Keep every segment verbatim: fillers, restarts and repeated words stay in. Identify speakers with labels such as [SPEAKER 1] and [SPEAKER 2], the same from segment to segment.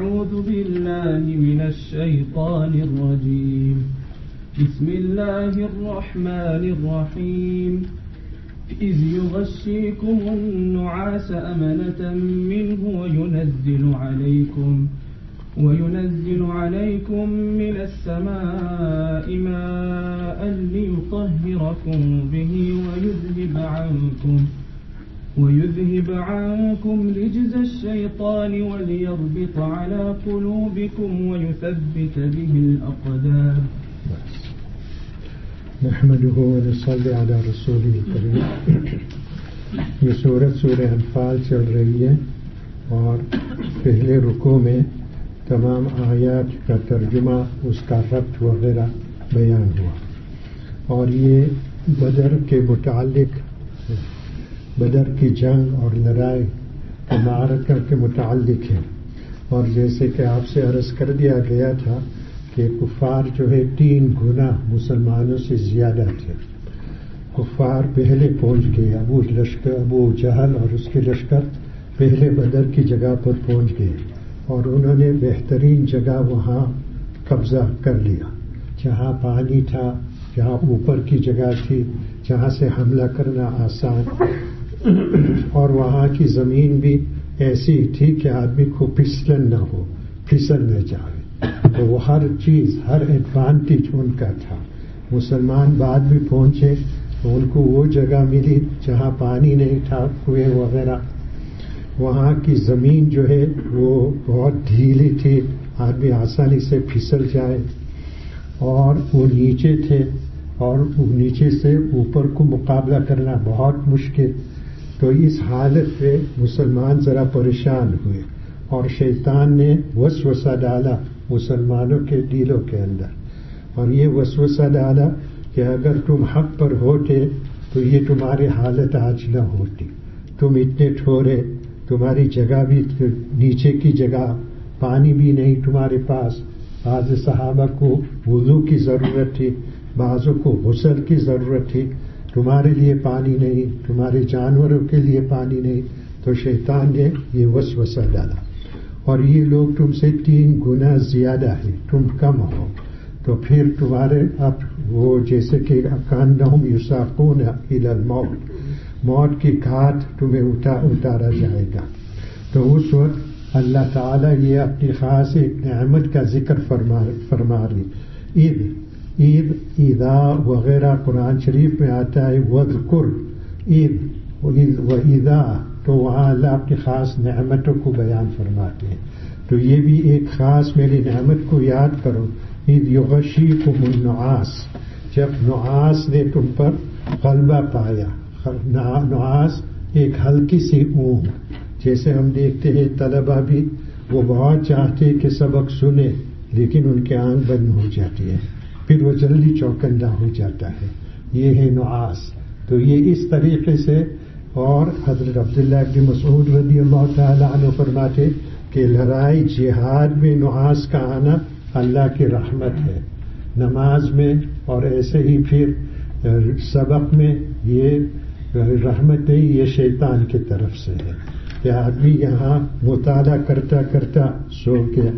[SPEAKER 1] أعوذ بالله من الشيطان الرجيم بسم الله الرحمن الرحيم إذ يغشيكم النعاس أمنة منه وينزل عليكم وينزل عليكم من السماء ماء ليطهركم به ويذهب عنكم ويذهب عنكم رجز الشيطان وليربط على قلوبكم ويثبت به الأقدام.
[SPEAKER 2] نحمده ونصلي على رسوله الكريم. یہ سورت سورہ انفال چل رہی ہے اور پہلے رکوع میں تمام آیات کا ترجمہ، اس کا ربط وغیرہ بیان ہوا، اور یہ بدر کے متعلق، بدر کی جنگ اور لڑائی کے معرکہ کے متعلق ہے. اور جیسے کہ آپ سے عرض کر دیا گیا تھا کہ کفار جو ہے تین گنا مسلمانوں سے زیادہ تھے. کفار پہلے پہنچ گئے، ابو لشکر ابو جہل اور اس کے لشکر پہلے بدر کی جگہ پر پہنچ گئے، اور انہوں نے بہترین جگہ وہاں قبضہ کر لیا، جہاں پانی تھا، جہاں اوپر کی جگہ تھی، جہاں سے حملہ کرنا آسان، اور وہاں کی زمین بھی ایسی تھی کہ آدمی کو پھسلن نہ ہو، پھسل نہ جائے. تو وہ ہر چیز، ہر ایڈوانٹیج ان کا تھا. مسلمان بعد بھی پہنچے تو ان کو وہ جگہ ملی جہاں پانی نہیں تھا، کنویں وغیرہ. وہاں کی زمین جو ہے وہ بہت ڈھیلی تھی، آدمی آسانی سے پھسل جائے، اور وہ نیچے تھے، اور نیچے سے اوپر کو مقابلہ کرنا بہت مشکل. تو اس حالت پہ مسلمان ذرا پریشان ہوئے، اور شیطان نے وسوسہ ڈالا مسلمانوں کے دلوں کے اندر، اور یہ وسوسہ ڈالا کہ اگر تم حق پر ہوتے تو یہ تمہاری حالت آج نہ ہوتی. تم اتنے تھوڑے، تمہاری جگہ بھی نیچے کی جگہ، پانی بھی نہیں تمہارے پاس. بعض صحابہ کو وضو کی ضرورت تھی، بعضوں کو غسل کی ضرورت تھی، تمہارے لیے پانی نہیں، تمہارے جانوروں کے لیے پانی نہیں. تو شیطان نے یہ وسوسہ ڈالا، اور یہ لوگ تم سے تین گنا زیادہ ہیں، تم کم ہو. تو پھر تمہارے اب وہ جیسے کہ کانہم یساقون الی الموت، موت کی گھاٹ تمہیں اٹھا اتارا جائے گا. تو اس وقت اللہ تعالیٰ یہ اپنی خاص ایک نعمت کا ذکر فرما فرما رہی. عید عید اذا وغیرہ قرآن شریف میں آتا ہے، وذکر عید و اذا، تو وہاں اللہ اپنی خاص نعمتوں کو بیان فرماتے ہیں. تو یہ بھی ایک خاص میری نعمت کو یاد کرو. اذ یغشیکم النعاس، جب نعاس نے تم پر غلبہ پایا. نعاس ایک ہلکی سی اونگ، جیسے ہم دیکھتے ہیں طلبہ بھی وہ بہت چاہتے کہ سبق سنے، لیکن ان کے آنکھ بند ہو جاتی ہے، پھر وہ جلدی چوکندہ ہو جاتا ہے. یہ ہے نعاس. تو یہ اس طریقے سے. اور حضرت عبداللہ بن مسعود رضی اللہ تعالیٰ عنہ فرماتے کہ لڑائی جہاد میں نعاس کا آنا اللہ کی رحمت ہے. نماز میں اور ایسے ہی پھر سبق میں یہ رحمت نہیں، یہ شیطان کی طرف سے ہے کہ آدمی یہاں مطالعہ کرتا کرتا سو گیا.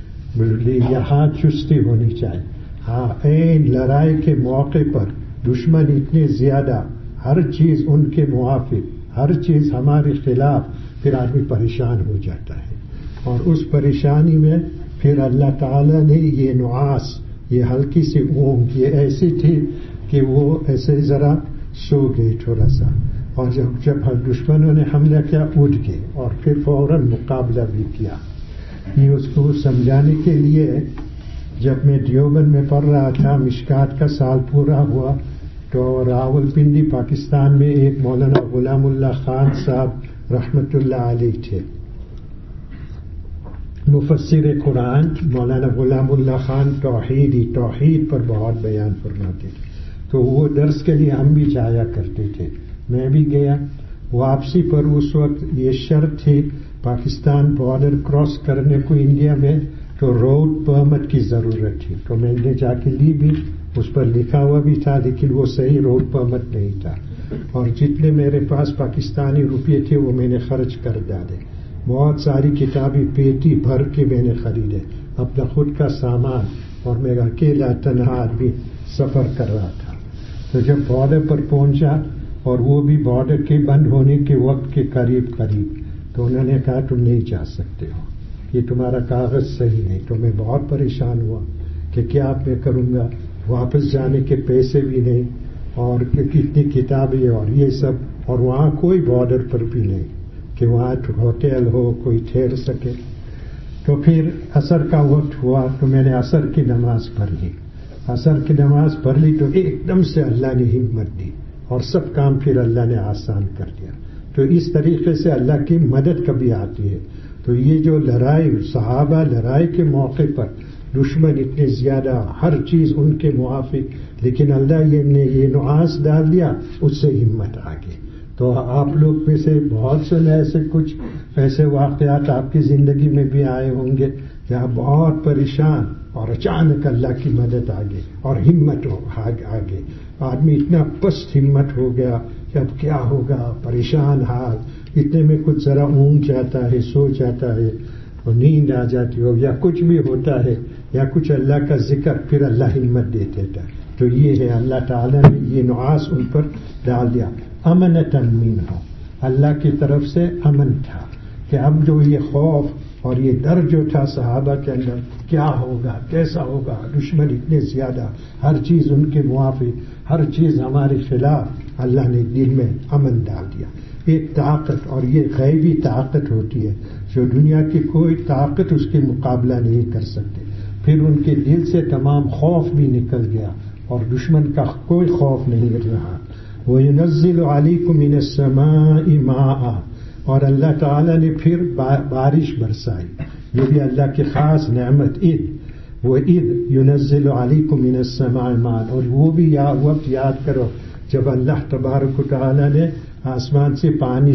[SPEAKER 2] یہاں چستی ہونی چاہیے. ہاں، این لڑائی کے موقع پر دشمن اتنے زیادہ، ہر چیز ان کے موافق، ہر چیز ہمارے خلاف، پھر آدمی پریشان ہو جاتا ہے. اور اس پریشانی میں پھر اللہ تعالیٰ نے یہ نعاس، یہ ہلکی سی اونگ، یہ ایسی تھی کہ وہ ایسے ذرا سو گئے تھوڑا سا، اور جب جب دشمنوں نے حملہ کیا اٹھ گئے، اور پھر فوراً مقابلہ بھی کیا. یہ اس کو سمجھانے کے لیے جب میں دیوبند میں پڑھ رہا تھا، مشکات کا سال پورا ہوا، تو راول پنڈی پاکستان میں ایک مولانا غلام اللہ خان صاحب رحمۃ اللہ علیہ تھے، مفسر قرآن. مولانا غلام اللہ خان توحیدی توحید پر بہت بیان فرماتے تھے. تو وہ درس کے لیے ہم بھی جایا کرتے تھے، میں بھی گیا. واپسی پر اس وقت یہ شرط تھی پاکستان بارڈر کراس کرنے کو انڈیا میں، تو روڈ پرمٹ کی ضرورت تھی. تو میں نے جا کے لی بھی، اس پر لکھا ہوا بھی تھا، لیکن وہ صحیح روڈ پرمٹ نہیں تھا. اور جتنے میرے پاس پاکستانی روپے تھے وہ میں نے خرچ کر ڈالے. بہت ساری کتابیں پیٹی بھر کے میں نے خریدے، اپنا خود کا سامان، اور میں اکیلا تنہا آدمی سفر کر رہا تھا۔ تو جب بارڈر پر پہنچا اور وہ بھی بارڈر کے بند ہونے کے وقت کے قریب قریب، تو انہوں نے کہا تم نہیں جا سکتے ہو، یہ تمہارا کاغذ صحیح نہیں۔ تو میں بہت پریشان ہوا کہ کیا میں کروں گا، واپس جانے کے پیسے بھی نہیں، اور کتنی کتابیں اور یہ سب، اور وہاں کوئی بارڈر پر بھی نہیں کہ وہاں ہوٹل ہو کوئی ٹھہر سکے۔ تو پھر عصر کا وقت ہوا تو میں نے عصر کی نماز پڑھ لی۔ عصر کی نماز پڑھ لی تو ایک دم سے اللہ نے ہمت دی اور سب کام پھر اللہ نے آسان کر دیا۔ تو اس طریقے سے اللہ کی مدد کبھی آتی ہے۔ تو یہ جو لڑائی، صحابہ لڑائی کے موقع پر دشمن اتنے زیادہ، ہر چیز ان کے موافق، لیکن اللہ یہ نے یہ نعاس ڈال دیا، اس سے ہمت آ گئی۔ تو آپ لوگ میں سے بہت سے ایسے کچھ ایسے واقعات آپ کی زندگی میں بھی آئے ہوں گے جہاں بہت پریشان اور اچانک اللہ کی مدد آ گئی اور ہمت آ گئی، آدمی اتنا پست ہمت ہو گیا کہ اب کیا ہوگا، پریشان حال، اتنے میں کچھ ذرا اونگ جاتا ہے، سو جاتا ہے، اور نیند آ جاتی ہو، یا کچھ بھی ہوتا ہے، یا کچھ اللہ کا ذکر، پھر اللہ ہمت دے دیتا ہے۔ تو یہ ہے اللہ تعالیٰ نے یہ نعاس ان پر ڈال دیا۔ امنۃ منہ، اللہ کی طرف سے امن تھا کہ اب جو یہ خوف اور یہ ڈر جو تھا صحابہ کے اندر، کیا ہوگا، کیسا ہوگا، دشمن اتنے زیادہ، ہر چیز ان کے موافق، ہر چیز ہمارے خلاف، اللہ نے دل میں امن ڈال دیا۔ ایک طاقت، اور یہ غیبی طاقت ہوتی ہے جو دنیا کی کوئی طاقت اس کے مقابلہ نہیں کر سکتے۔ پھر ان کے دل سے تمام خوف بھی نکل گیا اور دشمن کا کوئی خوف نہیں رہا۔ وَيُنَزِّلُ عَلَيْكُم مِّنَ السَّمَاءِ مَاءً، اور اللہ تعالیٰ نے پھر بارش برسائی، یہ بھی اللہ کی خاص نعمت۔ اِذْ وَإِذْ يُنَزِّلُ عَلَيْكُم مِّنَ السَّمَاءِ مَاءً، اور وہ بھی یا وقت یاد کرو جب اللہ تبارک و تعالیٰ نے آسمان سے پانی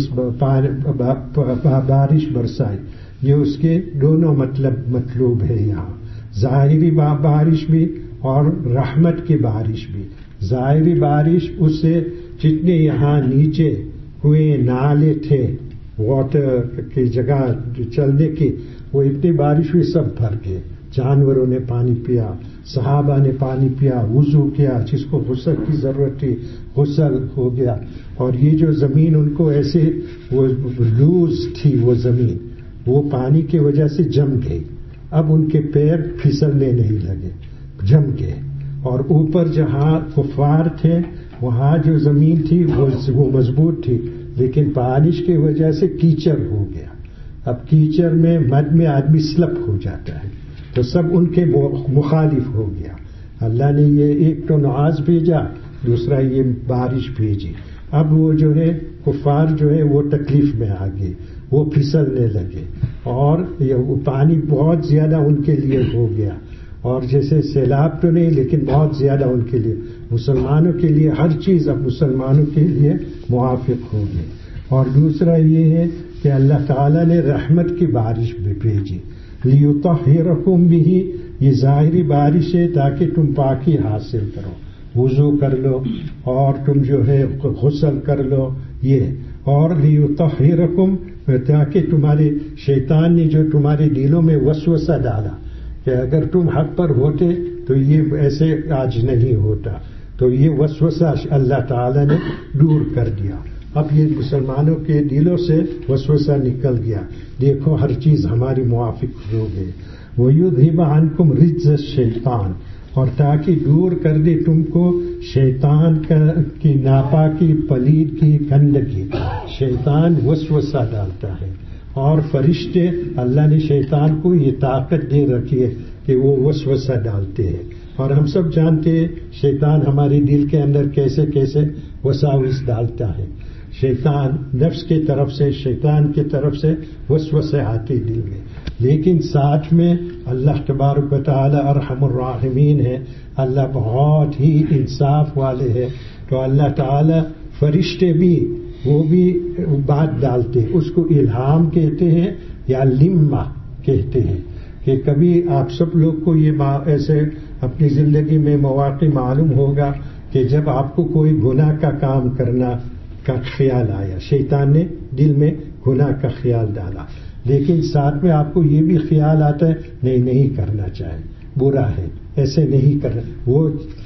[SPEAKER 2] بارش برسائی۔ یہ اس کے دونوں مطلب مطلوب ہے یہاں، ظاہری بارش بھی اور رحمت کی بارش بھی۔ ظاہری بارش اس سے جتنے یہاں نیچے ہوئے نالے تھے واٹر کی جگہ چلنے کی، وہ اتنی بارش ہوئی سب بھر گئے، جانوروں نے پانی پیا، صحابہ نے پانی پیا، وضو کیا، جس کو غسل کی ضرورت تھی غسل ہو گیا۔ اور یہ جو زمین ان کو ایسے وہ لوز تھی، وہ زمین وہ پانی کی وجہ سے جم گئی، اب ان کے پیر پھسلنے نہیں لگے، جم گئے۔ اور اوپر جہاں کفار تھے وہاں جو زمین تھی وہ مضبوط تھی، لیکن بارش کی وجہ سے کیچڑ ہو گیا۔ اب کیچڑ میں مد میں آدمی سلپ ہو جاتا ہے، تو سب ان کے مخالف ہو گیا۔ اللہ نے یہ ایک تو نعاس بھیجا، دوسرا یہ بارش بھیجی۔ اب وہ جو ہے کفار جو ہے وہ تکلیف میں آ گئے، وہ پھسلنے لگے، اور یہ پانی بہت زیادہ ان کے لیے ہو گیا، اور جیسے سیلاب تو نہیں لیکن بہت زیادہ ان کے لیے، مسلمانوں کے لیے ہر چیز اب مسلمانوں کے لیے موافق ہو گئی۔ اور دوسرا یہ ہے کہ اللہ تعالیٰ نے رحمت کی بارش بھی بھیجی، لِيُطَهِّرَكُم بِهِ، یہ ظاہری بارش ہے تاکہ تم پاکی حاصل کرو، وضو کر لو اور تم جو ہے غسل کر لو، یہ اور لِيُطَهِّرَكُم، تاکہ تمہارے شیطان نے جو تمہارے دلوں میں وسوسہ ڈالا کہ اگر تم حق پر ہوتے تو یہ ایسے آج نہیں ہوتا، تو یہ وسوسہ اللہ تعالیٰ نے دور کر دیا۔ اب یہ مسلمانوں کے دلوں سے وسوسہ نکل گیا، دیکھو ہر چیز ہماری موافق ہو گئی۔ وَيُذْهِبَ عَنْكُمْ رِجْزَ الشَّيْطَانِ، اور تاکہ دور کر دے تم کو شیطان کی ناپاکی، پلید کی، گندگی۔ شیطان وسوسہ ڈالتا ہے، اور فرشتے، اللہ نے شیطان کو یہ طاقت دے رکھی ہے کہ وہ وسوسہ ڈالتے ہیں، اور ہم سب جانتے ہیں شیطان ہمارے دل کے اندر کیسے کیسے وساوس ڈالتا ہے۔ شیطان نفس کی طرف سے، شیطان کی طرف سے وسوسے آتے دل میں، لیکن ساتھ میں اللہ تبارک و تعالی ارحم الراحمین ہے، اللہ بہت ہی انصاف والے ہیں، تو اللہ تعالی فرشتے بھی وہ بھی بات ڈالتے، اس کو الہام کہتے ہیں یا لمہ کہتے ہیں، کہ کبھی آپ سب لوگ کو یہ ایسے اپنی زندگی میں مواقع معلوم ہوگا کہ جب آپ کو کوئی گناہ کا کام کرنا کا خیال آیا، شیطان نے دل میں گناہ کا خیال ڈالا، لیکن ساتھ میں آپ کو یہ بھی خیال آتا ہے نہیں نہیں کرنا چاہے، برا ہے، ایسے نہیں کرنا، وہ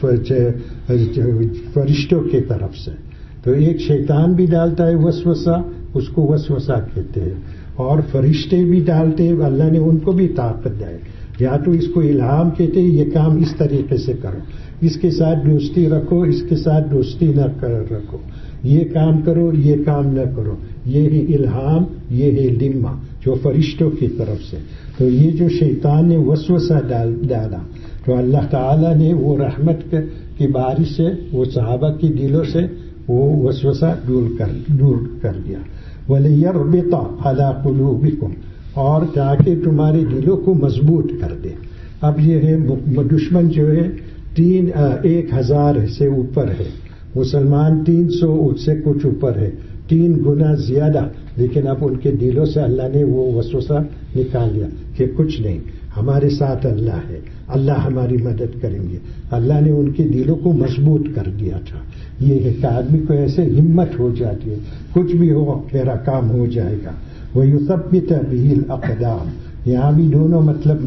[SPEAKER 2] فرشتوں کی طرف سے. تو ایک شیطان بھی ڈالتا ہے وسوسہ، اس کو وسوسہ کہتے ہیں، اور فرشتے بھی ڈالتے ہیں، اللہ نے ان کو بھی طاقت دی. یا تو اس کو الہام کہتے ہیں، یہ کام اس طریقے سے کرو، اس کے ساتھ دوستی رکھو، اس کے ساتھ دوستی نہ رکھو، یہ کام کرو، یہ کام نہ کرو. یہ ہے الہام، یہ ہے لمہ جو فرشتوں کی طرف سے. تو یہ جو شیطان نے وسوسہ ڈال ڈالا تو اللہ تعالیٰ نے وہ رحمت کی بارش سے وہ صحابہ کی دلوں سے وہ وسوسہ دور کر دور کر دیا. وَلِيَرْبِطَ عَلَىٰ قُلُوبِكُمْ، اور تاکہ تمہارے دلوں کو مضبوط کر دے. اب یہ ہے دشمن جو ہے تین ایک ہزار سے اوپر ہے، مسلمان تین سو اس سے کچھ اوپر ہے، تین گنا زیادہ. لیکن اب ان کے دلوں سے اللہ نے وہ وسوسہ نکال لیا کہ کچھ نہیں، ہمارے ساتھ اللہ ہے، اللہ ہماری مدد کریں گے. اللہ نے ان کے دلوں کو مضبوط کر دیا تھا. یہ ہے کہ آدمی کو ایسے ہمت ہو جاتی ہے، کچھ بھی ہو میرا کام ہو جائے گا. وَيُثَبِّتَ بِهِ الْأَقْدَامَ، یہاں بھی دونوں مطلب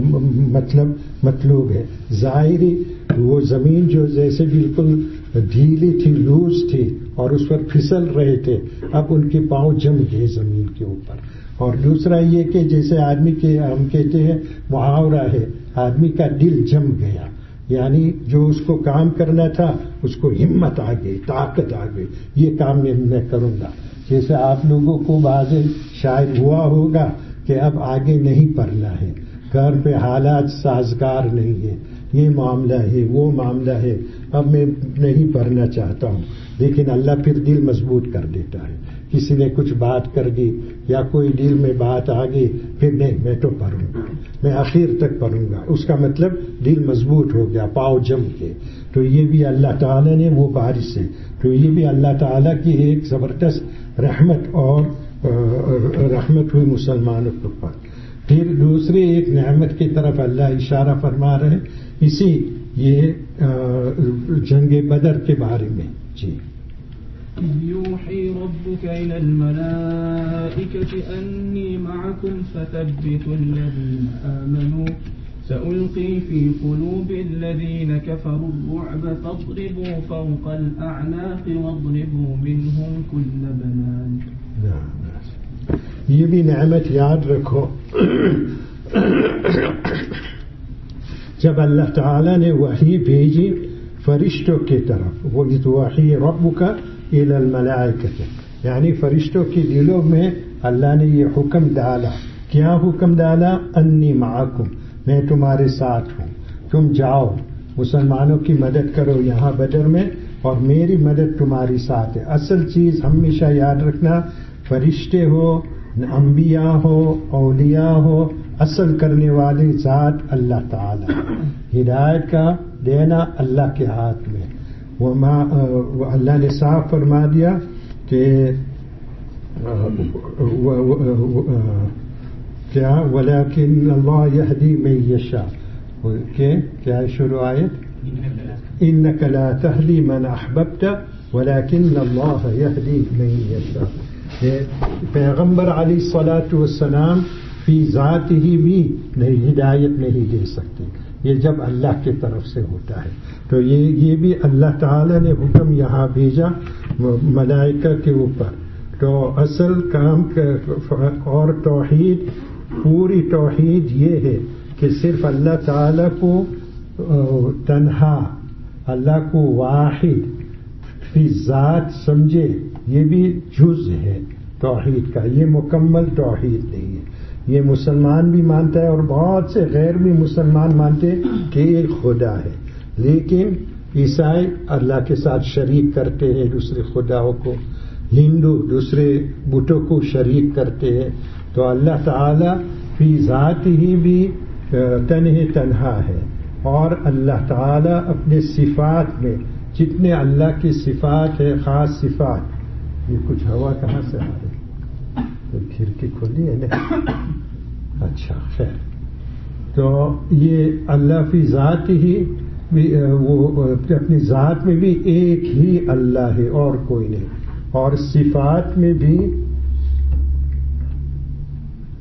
[SPEAKER 2] مطلب مطلوب ہے. ظاہری وہ زمین جو جیسے بالکل ڈھیلی تھی، لوز تھی، اور اس پر پھسل رہے تھے، اب ان کے پاؤں جم گئے زمین کے اوپر. اور دوسرا یہ کہ جیسے آدمی کے ہم کہتے ہیں محاورہ ہے، آدمی کا دل جم گیا، یعنی جو اس کو کام کرنا تھا اس کو ہمت آ گئی، طاقت آ گئی، یہ کام میں میں کروں گا. جیسے آپ لوگوں کو بعض شاید ہوا ہوگا کہ اب آگے نہیں پڑھنا ہے، گھر پہ حالات سازگار نہیں ہے، یہ معاملہ ہے، وہ معاملہ ہے، اب میں نہیں پڑھنا چاہتا ہوں. لیکن اللہ پھر دل مضبوط کر دیتا ہے. کسی نے کچھ بات کر دی یا کوئی دل میں بات آ گئی، پھر نہیں میں تو پڑھوں گا، میں آخر تک پڑھوں گا. اس کا مطلب دل مضبوط ہو گیا، پاؤں جم کے. تو یہ بھی اللہ تعالیٰ نے وہ بارش سے، تو یہ بھی اللہ تعالیٰ کی ایک زبردست رحمت اور رحمت ہوئی مسلمانوں کے اوپر. پھر دوسری ایک نعمت کی طرف اللہ اشارہ فرما رہے اسی یہ جنگ بدر کے بارے میں. جی
[SPEAKER 1] يوحي ربك إلى الملائكة أني معكم فثبتوا الذين آمنوا سألقي في قلوب الذين كفروا الرعب فاضربوا فوق الأعناق واضربوا منهم كل بنان.
[SPEAKER 2] یہ بھی نعمت یاد رکھو. جب اللہ تعالی نے وحی بھیجی فرشتوں کی طرف، وہ وحی ربک الی الملائکہ، یعنی فرشتوں کی دلوں میں اللہ نے یہ حکم ڈالا. کیا حکم ڈالا؟ انی معکم، میں تمہارے ساتھ ہوں، تم جاؤ مسلمانوں کی مدد کرو یہاں بدر میں، اور میری مدد تمہاری ساتھ ہے. اصل چیز ہمیشہ یاد رکھنا، فرشتے ہو، انبیاء ہو، اولیاء ہو، اصل کرنے والی ذات اللہ تعالی. ہدایت کا دینا اللہ کے ہاتھ میں. وما اللہ نے صاف فرما دیا کہ کیا ولیکن اللہ یہدی من یشاء، کہ کیا شروع آیت انک لا تہدی من احببت ولیکن اللہ یہدی من یشاء. پیغمبر علیہ الصلاۃ والسلام فی ذات ہی بھی نہیں ہدایت نہیں دے سکتے، یہ جب اللہ کی طرف سے ہوتا ہے. تو یہ یہ بھی اللہ تعالی نے حکم یہاں بھیجا ملائکہ کے اوپر. تو اصل کام اور توحید، پوری توحید یہ ہے کہ صرف اللہ تعالی کو تنہا، اللہ کو واحد فی ذات سمجھے، یہ بھی جز ہے توحید کا، یہ مکمل توحید نہیں ہے. یہ مسلمان بھی مانتا ہے اور بہت سے غیر بھی مسلمان مانتے کہ ایک خدا ہے، لیکن عیسائی اللہ کے ساتھ شریک کرتے ہیں دوسرے خداؤں کو، ہندو دوسرے بتوں کو شریک کرتے ہیں. تو اللہ تعالی فی ذات ہی بھی تنہا تنہا ہے، اور اللہ تعالی اپنے صفات میں جتنے اللہ کی صفات ہے، خاص صفات. یہ کچھ ہوا کہاں سے آ رہی؟ کھڑکی کھولی ہے نا؟ اچھا خیر. تو یہ اللہ فی ذات ہی بھی، وہ اپنی ذات میں بھی ایک ہی اللہ ہے اور کوئی نہیں، اور صفات میں بھی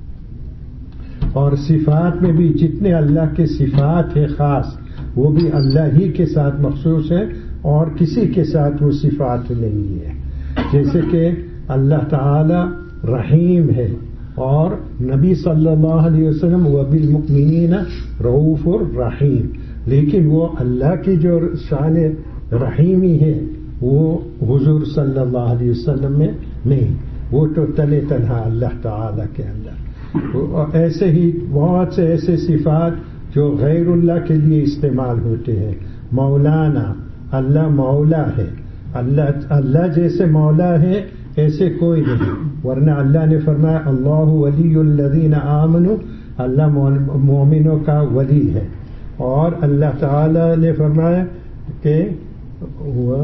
[SPEAKER 2] اور صفات میں بھی جتنے اللہ کے صفات ہیں خاص وہ بھی اللہ ہی کے ساتھ مخصوص ہے اور کسی کے ساتھ وہ صفات نہیں ہے. جیسے کہ اللہ تعالی رحیم ہے اور نبی صلی اللہ علیہ وسلم وبالمؤمنین رؤوف الرحیم، لیکن وہ اللہ کی جو شان رحیمی ہے وہ حضور صلی اللہ علیہ وسلم میں نہیں، وہ تو تنے تنہا اللہ تعالی کے اندر. ایسے ہی بہت سے ایسے صفات جو غیر اللہ کے لیے استعمال ہوتے ہیں. مولانا، اللہ مولا ہے، اللہ اللہ جیسے مولا ہے ایسے کوئی نہیں، ورنہ اللہ نے فرمایا اللہ ولی الذین آمنوا، اللہ مومنوں کا ولی ہے. اور اللہ تعالی نے فرمایا کہ وہ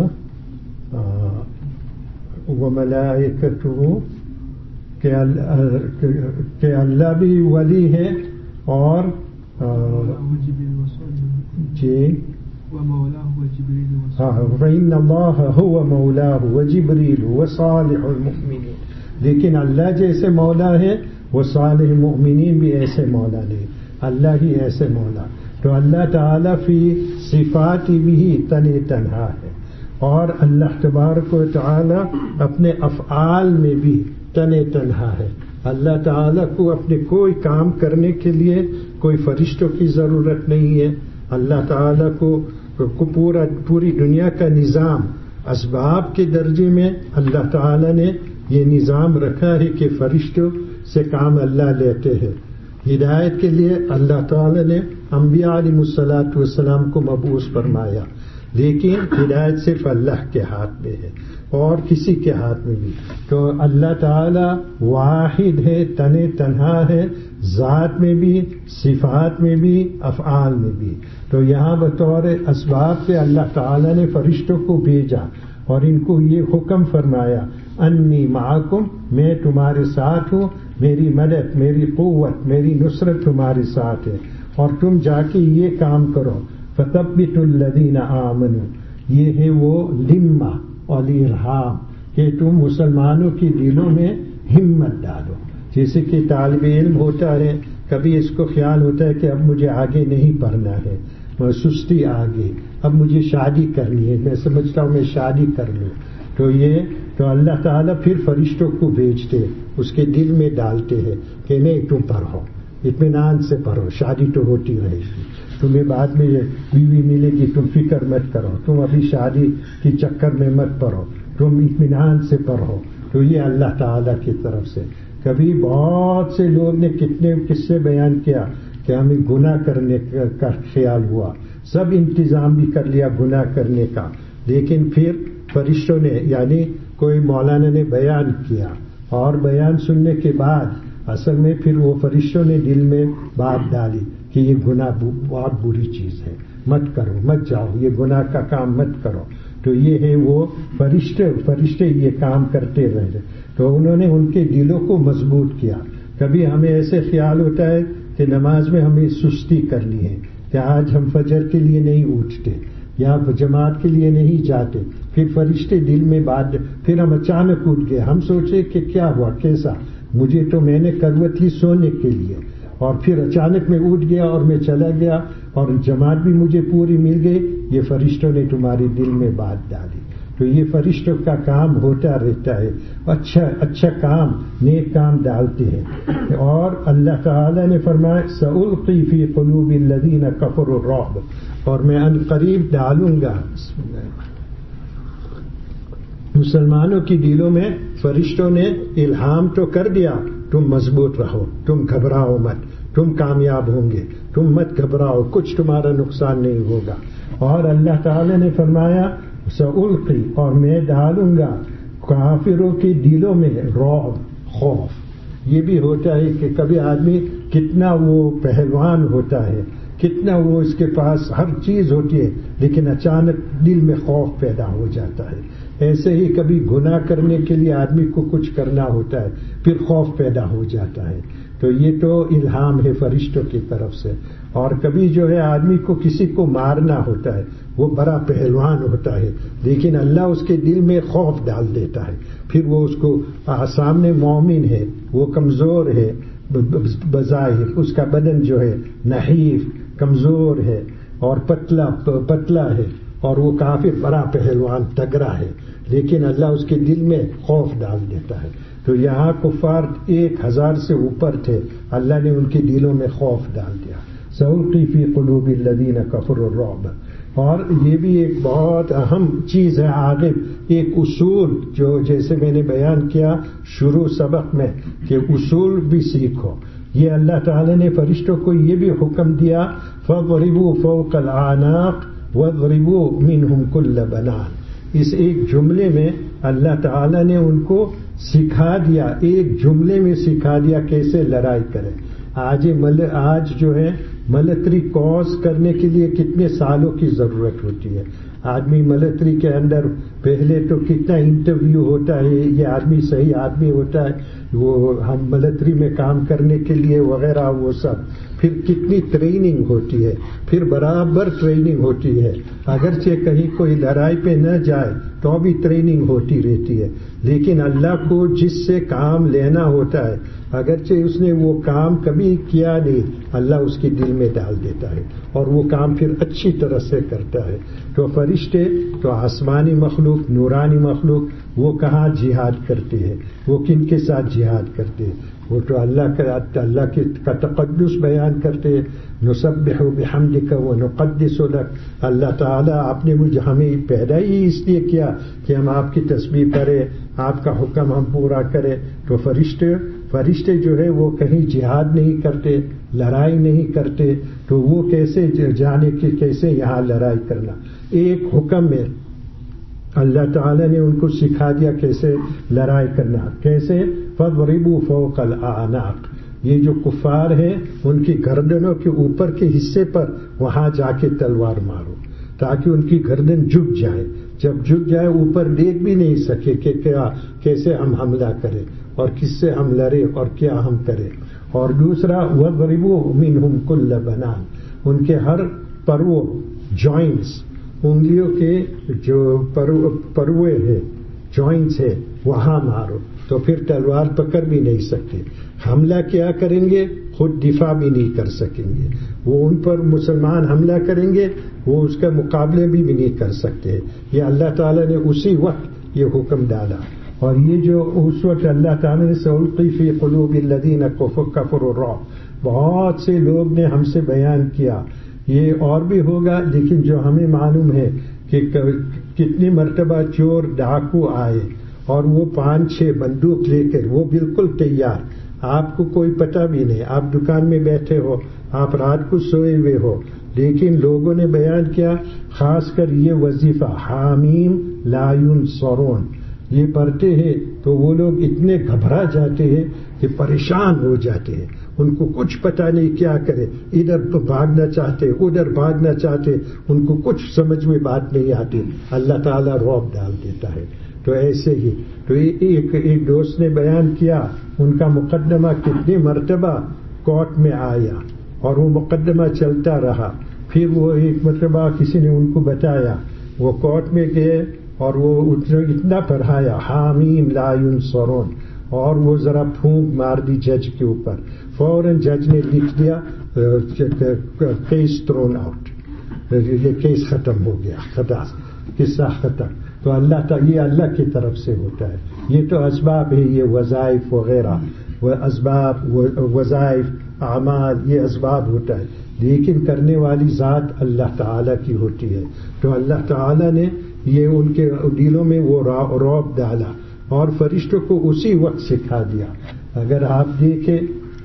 [SPEAKER 2] وملائکتہ، کہ اللہ بھی ولی ہے اور جی فإن اللہ هو مولاہ وجبریل وصالح المؤمنین، لیکن اللہ جیسے مولا ہے وہ صالح مؤمنین بھی ایسے مولا نہیں، اللہ ہی ایسے مولا. تو اللہ تعالیٰ فی صفاتی بھی تنی تنہا ہے اور اللہ تبارک و تعالیٰ اپنے افعال میں بھی تنی تنہا ہے. اللہ تعالیٰ کو اپنے کوئی کام کرنے کے لیے کوئی فرشتوں کی ضرورت نہیں ہے. اللہ تعالیٰ کو کو پورا پوری دنیا کا نظام اسباب کے درجے میں اللہ تعالیٰ نے یہ نظام رکھا ہے کہ فرشتوں سے کام اللہ لیتے ہیں. ہدایت کے لیے اللہ تعالیٰ نے انبیاء علیہ الصلاۃ والسلام کو مبعوث فرمایا، لیکن ہدایت صرف اللہ کے ہاتھ میں ہے اور کسی کے ہاتھ میں بھی. تو اللہ تعالیٰ واحد ہے، تنے تنہا ہے، ذات میں بھی، صفات میں بھی، افعال میں بھی. تو یہاں بطور اسباب کے اللہ تعالیٰ نے فرشتوں کو بھیجا اور ان کو یہ حکم فرمایا انی معکم، میں تمہارے ساتھ ہوں، میری مدد، میری قوت، میری نصرت تمہارے ساتھ ہے اور تم جا کے یہ کام کرو. فثبتوا الذین آمنوا، یہ ہے وہ لمہ اور الارہام کہ تم مسلمانوں کی دلوں میں ہمت ڈالو. جیسے کہ طالب علم ہوتا ہے، کبھی اس کو خیال ہوتا ہے کہ اب مجھے آگے نہیں پڑھنا ہے، سستی آ گئی، اب مجھے شادی کرنی ہے، میں سمجھتا ہوں میں شادی کر لوں. تو یہ تو اللہ تعالیٰ پھر فرشتوں کو بھیجتے، اس کے دل میں ڈالتے ہیں کہ نہیں تم پڑھو، اطمینان سے پڑھو، شادی تو ہوتی رہے گی، تمہیں بعد میں یہ بیوی ملے گی، تم فکر مت کرو، تم ابھی شادی کی چکر میں مت پڑھو، تم اطمینان سے پڑھو. تو یہ اللہ تعالیٰ کی طرف سے. کبھی بہت سے لوگ نے کتنے قصے بیان کیا کہ ہمیں گناہ کرنے کا خیال ہوا، سب انتظام بھی کر لیا گناہ کرنے کا، لیکن پھر فرشتوں نے یعنی کوئی مولانا نے بیان کیا اور بیان سننے کے بعد اصل میں پھر وہ فرشتوں نے دل میں بات ڈالی کہ یہ گناہ بہت بری چیز ہے، مت کرو، مت جاؤ، یہ گناہ کا کام مت کرو. تو یہ ہے وہ فرشتے فرشتے یہ کام کرتے رہے. تو انہوں نے ان کے دلوں کو مضبوط کیا. کبھی ہمیں ایسے خیال ہوتا ہے کہ نماز میں ہمیں سستی کرنی ہے کہ آج ہم فجر کے لیے نہیں اٹھتے یا جماعت کے لیے نہیں جاتے، پھر فرشتے دل میں بات، پھر ہم اچانک اٹھ گئے، ہم سوچے کہ کیا ہوا، کیسا، مجھے تو میں نے کروت لی سونے کے لیے اور پھر اچانک میں اٹھ گیا اور میں چلا گیا اور جماعت بھی مجھے پوری مل گئی. یہ فرشتوں نے تمہارے دل میں بات ڈالی. تو یہ فرشتوں کا کام ہوتا رہتا ہے، اچھا اچھا کام، نیک کام ڈالتے ہیں. اور اللہ تعالی نے فرمایا سألقی فی قلوب الذین کفروا الرعب، اور میں ان قریب ڈالوں گا مسلمانوں کی دلوں میں. فرشتوں نے الہام تو کر دیا، تم مضبوط رہو، تم گھبراؤ مت، تم کامیاب ہوں گے، تم مت گھبراؤ، کچھ تمہارا نقصان نہیں ہوگا. اور اللہ تعالی نے فرمایا سألقی، اور میں ڈالوں گا کافروں کے دلوں میں رعب، خوف. یہ بھی ہوتا ہے کہ کبھی آدمی کتنا وہ پہلوان ہوتا ہے، کتنا وہ اس کے پاس ہر چیز ہوتی ہے، لیکن اچانک دل میں خوف پیدا ہو جاتا ہے. ایسے ہی کبھی گناہ کرنے کے لیے آدمی کو کچھ کرنا ہوتا ہے، پھر خوف پیدا ہو جاتا ہے. تو یہ تو الہام ہے فرشتوں کی طرف سے. اور کبھی جو ہے آدمی کو کسی کو مارنا ہوتا ہے، وہ بڑا پہلوان ہوتا ہے، لیکن اللہ اس کے دل میں خوف ڈال دیتا ہے. پھر وہ اس کو سامنے مومن ہے، وہ کمزور ہے، بظاہر اس کا بدن جو ہے نحیف کمزور ہے اور پتلا پتلا ہے اور وہ کافی بڑا پہلوان تگڑا ہے، لیکن اللہ اس کے دل میں خوف ڈال دیتا ہے. تو یہاں کفار ایک ہزار سے اوپر تھے، اللہ نے ان کے دلوں میں خوف ڈال دیا. سألقي في قلوب الذين كفروا الرعب. اور یہ بھی ایک بہت اہم چیز ہے آگے، ایک اصول جو جیسے میں نے بیان کیا شروع سبق میں کہ اصول بھی سیکھو. یہ اللہ تعالیٰ نے فرشتوں کو یہ بھی حکم دیا فَاضْرِبُوا فَوْقَ الْأَعْنَاقِ وَاضْرِبُوا مِنْهُمْ كُلَّ بَنَانٍ. اس ایک جملے میں اللہ تعالیٰ نے ان کو سکھا دیا، ایک جملے میں سکھا دیا کیسے لڑائی کرے. آج مل آج جو ہے ملٹری کورس کرنے کے لیے کتنے سالوں کی ضرورت ہوتی ہے. آدمی ملٹری کے اندر پہلے تو کتنا انٹرویو ہوتا ہے، یہ آدمی صحیح آدمی ہوتا ہے وہ ہم ملٹری میں کام کرنے کے لیے وغیرہ وہ سب، پھر کتنی ٹریننگ ہوتی ہے، پھر برابر ٹریننگ ہوتی ہے. اگرچہ کہیں کوئی لڑائی پہ نہ جائے تو بھی ٹریننگ ہوتی رہتی ہے، لیکن اللہ کو جس سے کام لینا ہوتا ہے اگرچہ اس نے وہ کام کبھی کیا نہیں، اللہ اس کے دل میں ڈال دیتا ہے اور وہ کام پھر اچھی طرح سے کرتا ہے. تو فرشتے تو آسمانی مخلوق نورانی مخلوق وہ کہاں جہاد کرتے ہیں، وہ کن کے ساتھ جہاد کرتے ہیں؟ وہ تو اللہ کا اللہ کے کا تقدس بیان کرتے ہیں. نسبح بحمدک ونقدس لک. اللہ تعالیٰ آپ نے مجھے ہمیں پیدا ہی اس لیے کیا کہ ہم آپ کی تسبیح کریں، آپ کا حکم ہم پورا کریں. تو فرشتے فرشتے جو ہے وہ کہیں جہاد نہیں کرتے، لڑائی نہیں کرتے، تو وہ کیسے جانے کہ کیسے یہاں لڑائی کرنا. ایک حکم میں اللہ تعالیٰ نے ان کو سکھا دیا کیسے لڑائی کرنا. کیسے؟ فَاضْرِبُوا فَوْقَ الْأَعْنَاقِ. یہ جو کفار ہیں ان کی گردنوں کے اوپر کے حصے پر وہاں جا کے تلوار مارو تاکہ ان کی گردن جھک جائے. جب جھک جائے اوپر دیکھ بھی نہیں سکے کہ کیا کیسے ہم حملہ کریں اور کس سے ہم لڑیں اور کیا ہم کریں. اور دوسرا وَاضْرِبُوا مِنْهُمْ كُلَّ بَنَانٍ. ان کے ہر پرو جوائنٹس انگلیوں کے جو پروے ہیں جوائنٹس ہے وہاں مارو. تو پھر تلوار پکڑ بھی نہیں سکتے. حملہ کیا کریں گے؟ خود دفاع بھی نہیں کر سکیں گے. وہ ان پر مسلمان حملہ کریں گے وہ اس کا مقابلے بھی, بھی نہیں کر سکتے. یہ اللہ تعالیٰ نے اسی وقت یہ حکم ڈالا. اور یہ جو اس وقت اللہ تعالیٰ نے سألقي في قلوب الذين كفروا الرعب، بہت سے لوگ نے ہم سے بیان کیا. یہ اور بھی ہوگا لیکن جو ہمیں معلوم ہے کہ کتنی مرتبہ چور ڈاکو آئے اور وہ پانچ چھ بندوق لے کر وہ بالکل تیار، آپ کو کوئی پتہ بھی نہیں، آپ دکان میں بیٹھے ہو، آپ رات کو سوئے ہوئے ہو، لیکن لوگوں نے بیان کیا خاص کر یہ وظیفہ حامیم لا ينصرون یہ پڑھتے ہیں تو وہ لوگ اتنے گھبرا جاتے ہیں کہ پریشان ہو جاتے ہیں. ان کو کچھ پتہ نہیں کیا کرے، ادھر بھاگنا چاہتے ادھر بھاگنا چاہتے، ان کو کچھ سمجھ میں بات نہیں آتی. اللہ تعالیٰ رعب ڈال دیتا ہے. تو ایسے ہی تو ایک ایک دوست نے بیان کیا ان کا مقدمہ کتنی مرتبہ کورٹ میں آیا اور وہ مقدمہ چلتا رہا. پھر وہ ایک مرتبہ کسی نے ان کو بتایا، وہ کورٹ میں گئے اور وہ اتنا پڑھایا حامیم لا ينصرون اور وہ ذرا پھونک مار دی جج کے اوپر، فوراً جج نے لکھ دیا کیس تھرون آؤٹ، یہ کیس ختم ہو گیا، خلاص قصہ ختم. تو اللہ تعالیٰ یہ اللہ کی طرف سے ہوتا ہے. یہ تو اسباب ہے، یہ وظائف وغیرہ وہ اسباب وظائف اعمال یہ اسباب ہوتا ہے، لیکن کرنے والی ذات اللہ تعالیٰ کی ہوتی ہے. تو اللہ تعالیٰ نے یہ ان کے دلوں میں وہ رعب ڈالا اور فرشتوں کو اسی وقت سکھا دیا. اگر آپ دیکھیں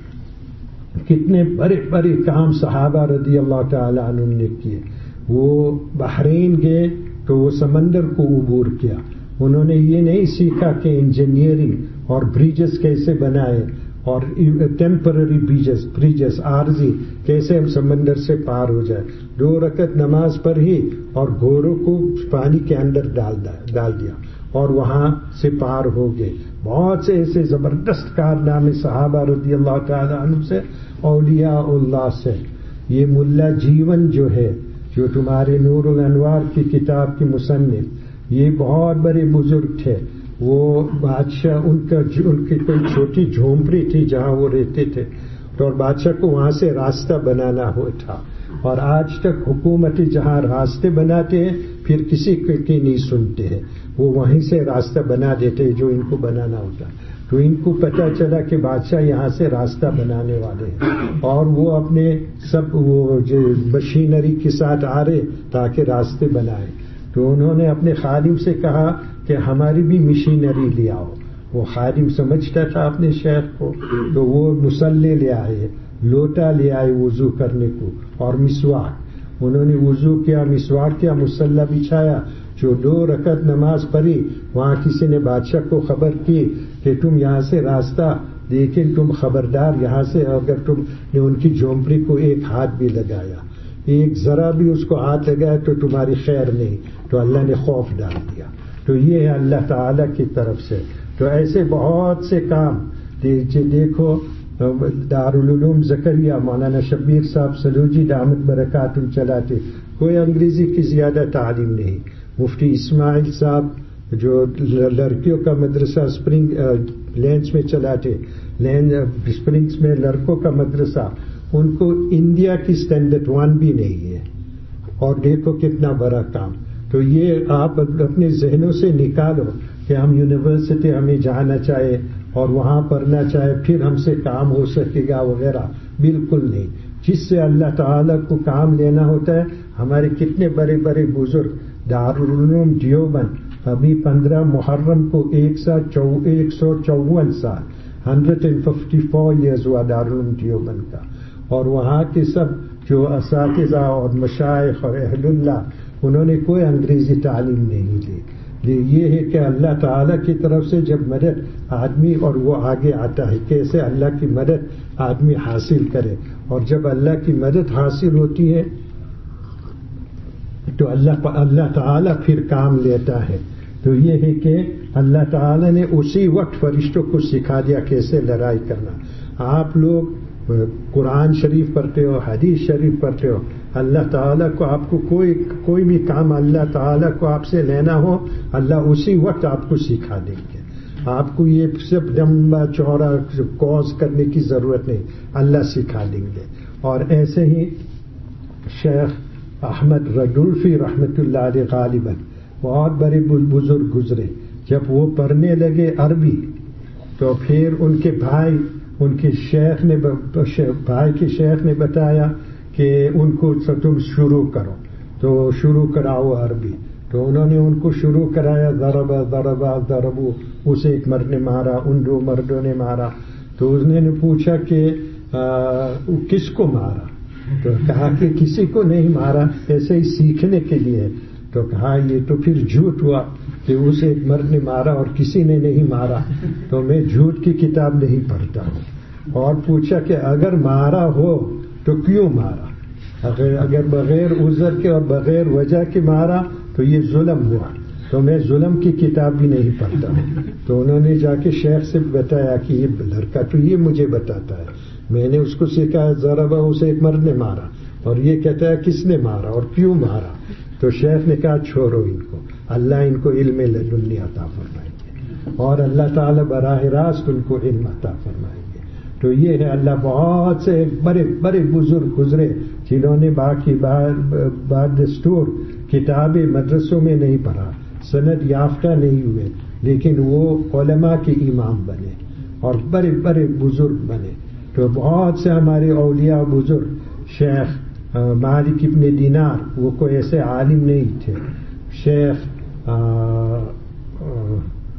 [SPEAKER 2] کتنے بڑے بڑے کام صحابہ رضی اللہ تعالیٰ عنہ نے کیے. وہ بحرین گئے تو وہ سمندر کو عبور کیا. انہوں نے یہ نہیں سیکھا کہ انجینئرنگ اور بریجز کیسے بنائے اور ٹیمپرری بریجز بریجز عارضی کیسے ہم سمندر سے پار ہو جائے. دو رکعت نماز پڑھی اور گھوڑوں کو پانی کے اندر ڈال ڈال دیا اور وہاں سے پار ہو گئے. بہت سے ایسے زبردست کارنامے صحابہ رضی اللہ تعالی عنہ سے، اولیاء اللہ سے. یہ ملا جیون جو ہے جو تمہارے نور الانوار کی کتاب کی مصنف، یہ بہت بڑے بزرگ تھے وہ بادشاہ ان کا ان کی کوئی چھوٹی جھونپڑی تھی جہاں وہ رہتے تھے، اور بادشاہ کو وہاں سے راستہ بنانا ہوا تھا. اور آج تک حکومتی جہاں راستے بناتے ہیں پھر کسی کی نہیں سنتے ہیں، وہ وہیں سے راستہ بنا دیتے جو ان کو بنانا ہوتا. تو ان کو پتہ چلا کہ بادشاہ یہاں سے راستہ بنانے والے ہیں، اور وہ اپنے سب وہ جو مشینری کے ساتھ آ رہے تاکہ راستے بنائیں. تو انہوں نے اپنے خادم سے کہا کہ ہماری بھی مشینری لے آؤ. وہ خادم سمجھتا تھا اپنے شیخ کو، تو وہ مسلح لے آئے، لوٹا لے آئے وضو کرنے کو، اور مسواک. انہوں نے وضو کیا، مسواک کیا، مسلح بچھایا. جو دو رکعت نماز پڑھی وہاں کسی نے بادشاہ کو خبر کی کہ تم یہاں سے راستہ، لیکن تم خبردار یہاں سے اگر تم نے ان کی جھونپڑی کو ایک ہاتھ بھی لگایا، ایک ذرا بھی اس کو ہاتھ لگایا تو تمہاری خیر نہیں. تو اللہ نے خوف ڈال دیا. تو یہ ہے اللہ تعالیٰ کی طرف سے. تو ایسے بہت سے کام دیکھو، دارالعلوم زکریا مولانا شبیر صاحب سلوجی دامت برکاتہ چلاتے، کوئی انگریزی کی زیادہ تعلیم نہیں. مفتی اسماعیل صاحب جو لڑکیوں کا مدرسہ اسپرنگ لینڈس میں چلاتے، لینڈ اسپرنگس میں لڑکوں کا مدرسہ، ان کو انڈیا کی اسٹینڈرڈ ون بھی نہیں ہے. اور دیکھو کتنا بڑا کام. تو یہ آپ اپنے ذہنوں سے نکالو کہ ہم یونیورسٹی ہمیں جانا چاہے اور وہاں پڑھنا چاہے پھر ہم سے کام ہو سکے گا وغیرہ، بالکل نہیں. جس سے اللہ تعالیٰ کو کام لینا ہوتا ہے. ہمارے کتنے بڑے بڑے بزرگ، دارالعلوم دیوبند ابھی پندرہ محرم کو ایک سو ایک سو چون سال hundred and fifty four years ہوا دارالعلوم دیوبند کا. اور وہاں کے سب جو اساتذہ اور مشائخ اور اہل اللہ، انہوں نے کوئی انگریزی تعلیم نہیں لی. یہ ہے کہ اللہ تعالیٰ کی طرف سے جب مدد آدمی اور وہ آگے آتا ہے، کیسے اللہ کی مدد آدمی حاصل کرے. اور جب اللہ کی مدد حاصل ہوتی ہے تو اللہ اللہ تعالیٰ پھر کام لیتا ہے. تو یہ ہے کہ اللہ تعالیٰ نے اسی وقت فرشتوں کو سکھا دیا کیسے لڑائی کرنا. آپ لوگ قرآن شریف پڑھتے ہو، حدیث شریف پڑھتے ہو، اللہ تعالیٰ کو آپ کو کوئی کوئی بھی کام اللہ تعالیٰ کو آپ سے لینا ہو، اللہ اسی وقت آپ کو سکھا دیں گے. آپ کو یہ سب لمبا چوڑا کورس کرنے کی ضرورت نہیں، اللہ سکھا دیں گے. اور ایسے ہی شیخ احمد رجولفی رحمۃ اللہ علیہ غالباً بہت بڑے بزرگ گزرے. جب وہ پڑھنے لگے عربی تو پھر ان کے بھائی ان کے شیخ نے بھائی کے شیخ نے بتایا کہ ان کو تم شروع کرو، تو شروع کراؤ عربی. تو انہوں نے ان کو شروع کرایا، ضربا ضربا ضربو، اسے ایک مرد نے مارا، ان دو مردوں نے مارا. تو اس نے پوچھا کہ کس کو مارا؟ تو کہا کہ کسی کو نہیں مارا، ایسے ہی سیکھنے کے لیے. تو کہا یہ تو پھر جھوٹ ہوا کہ اسے ایک مرد نے مارا اور کسی نے نہیں مارا، تو میں جھوٹ کی کتاب نہیں پڑھتا ہوں. اور پوچھا کہ اگر مارا ہو تو کیوں مارا؟ اگر اگر بغیر عذر کے اور بغیر وجہ کے مارا تو یہ ظلم ہوا، تو میں ظلم کی کتاب بھی نہیں پڑھتا ہوں. تو انہوں نے جا کے شیخ سے بتایا کہ یہ لڑکا تو یہ مجھے بتاتا ہے، میں نے اس کو سکھایا ضربہ، اسے ایک مرد نے مارا، اور یہ کہتا ہے کس نے مارا اور کیوں مارا. تو شیخ نے کہا چھوڑو ان کو، اللہ ان کو علم لدنی عطا فرمائیں گے، اور اللہ تعالیٰ براہ راست ان کو علم عطا فرمائیں گے. تو یہ ہے اللہ بہت سے بڑے بڑے بزرگ گزرے جنہوں نے باقی بعد دستور کتابیں مدرسوں میں نہیں پڑھا، سند یافتہ نہیں ہوئے، لیکن وہ علماء کے امام بنے اور بڑے بڑے بزرگ بنے. تو بہت سے ہمارے اولیاء بزرگ، شیخ مالک ابن دینار وہ کوئی ایسے عالم نہیں تھے، شیخ آ, آ,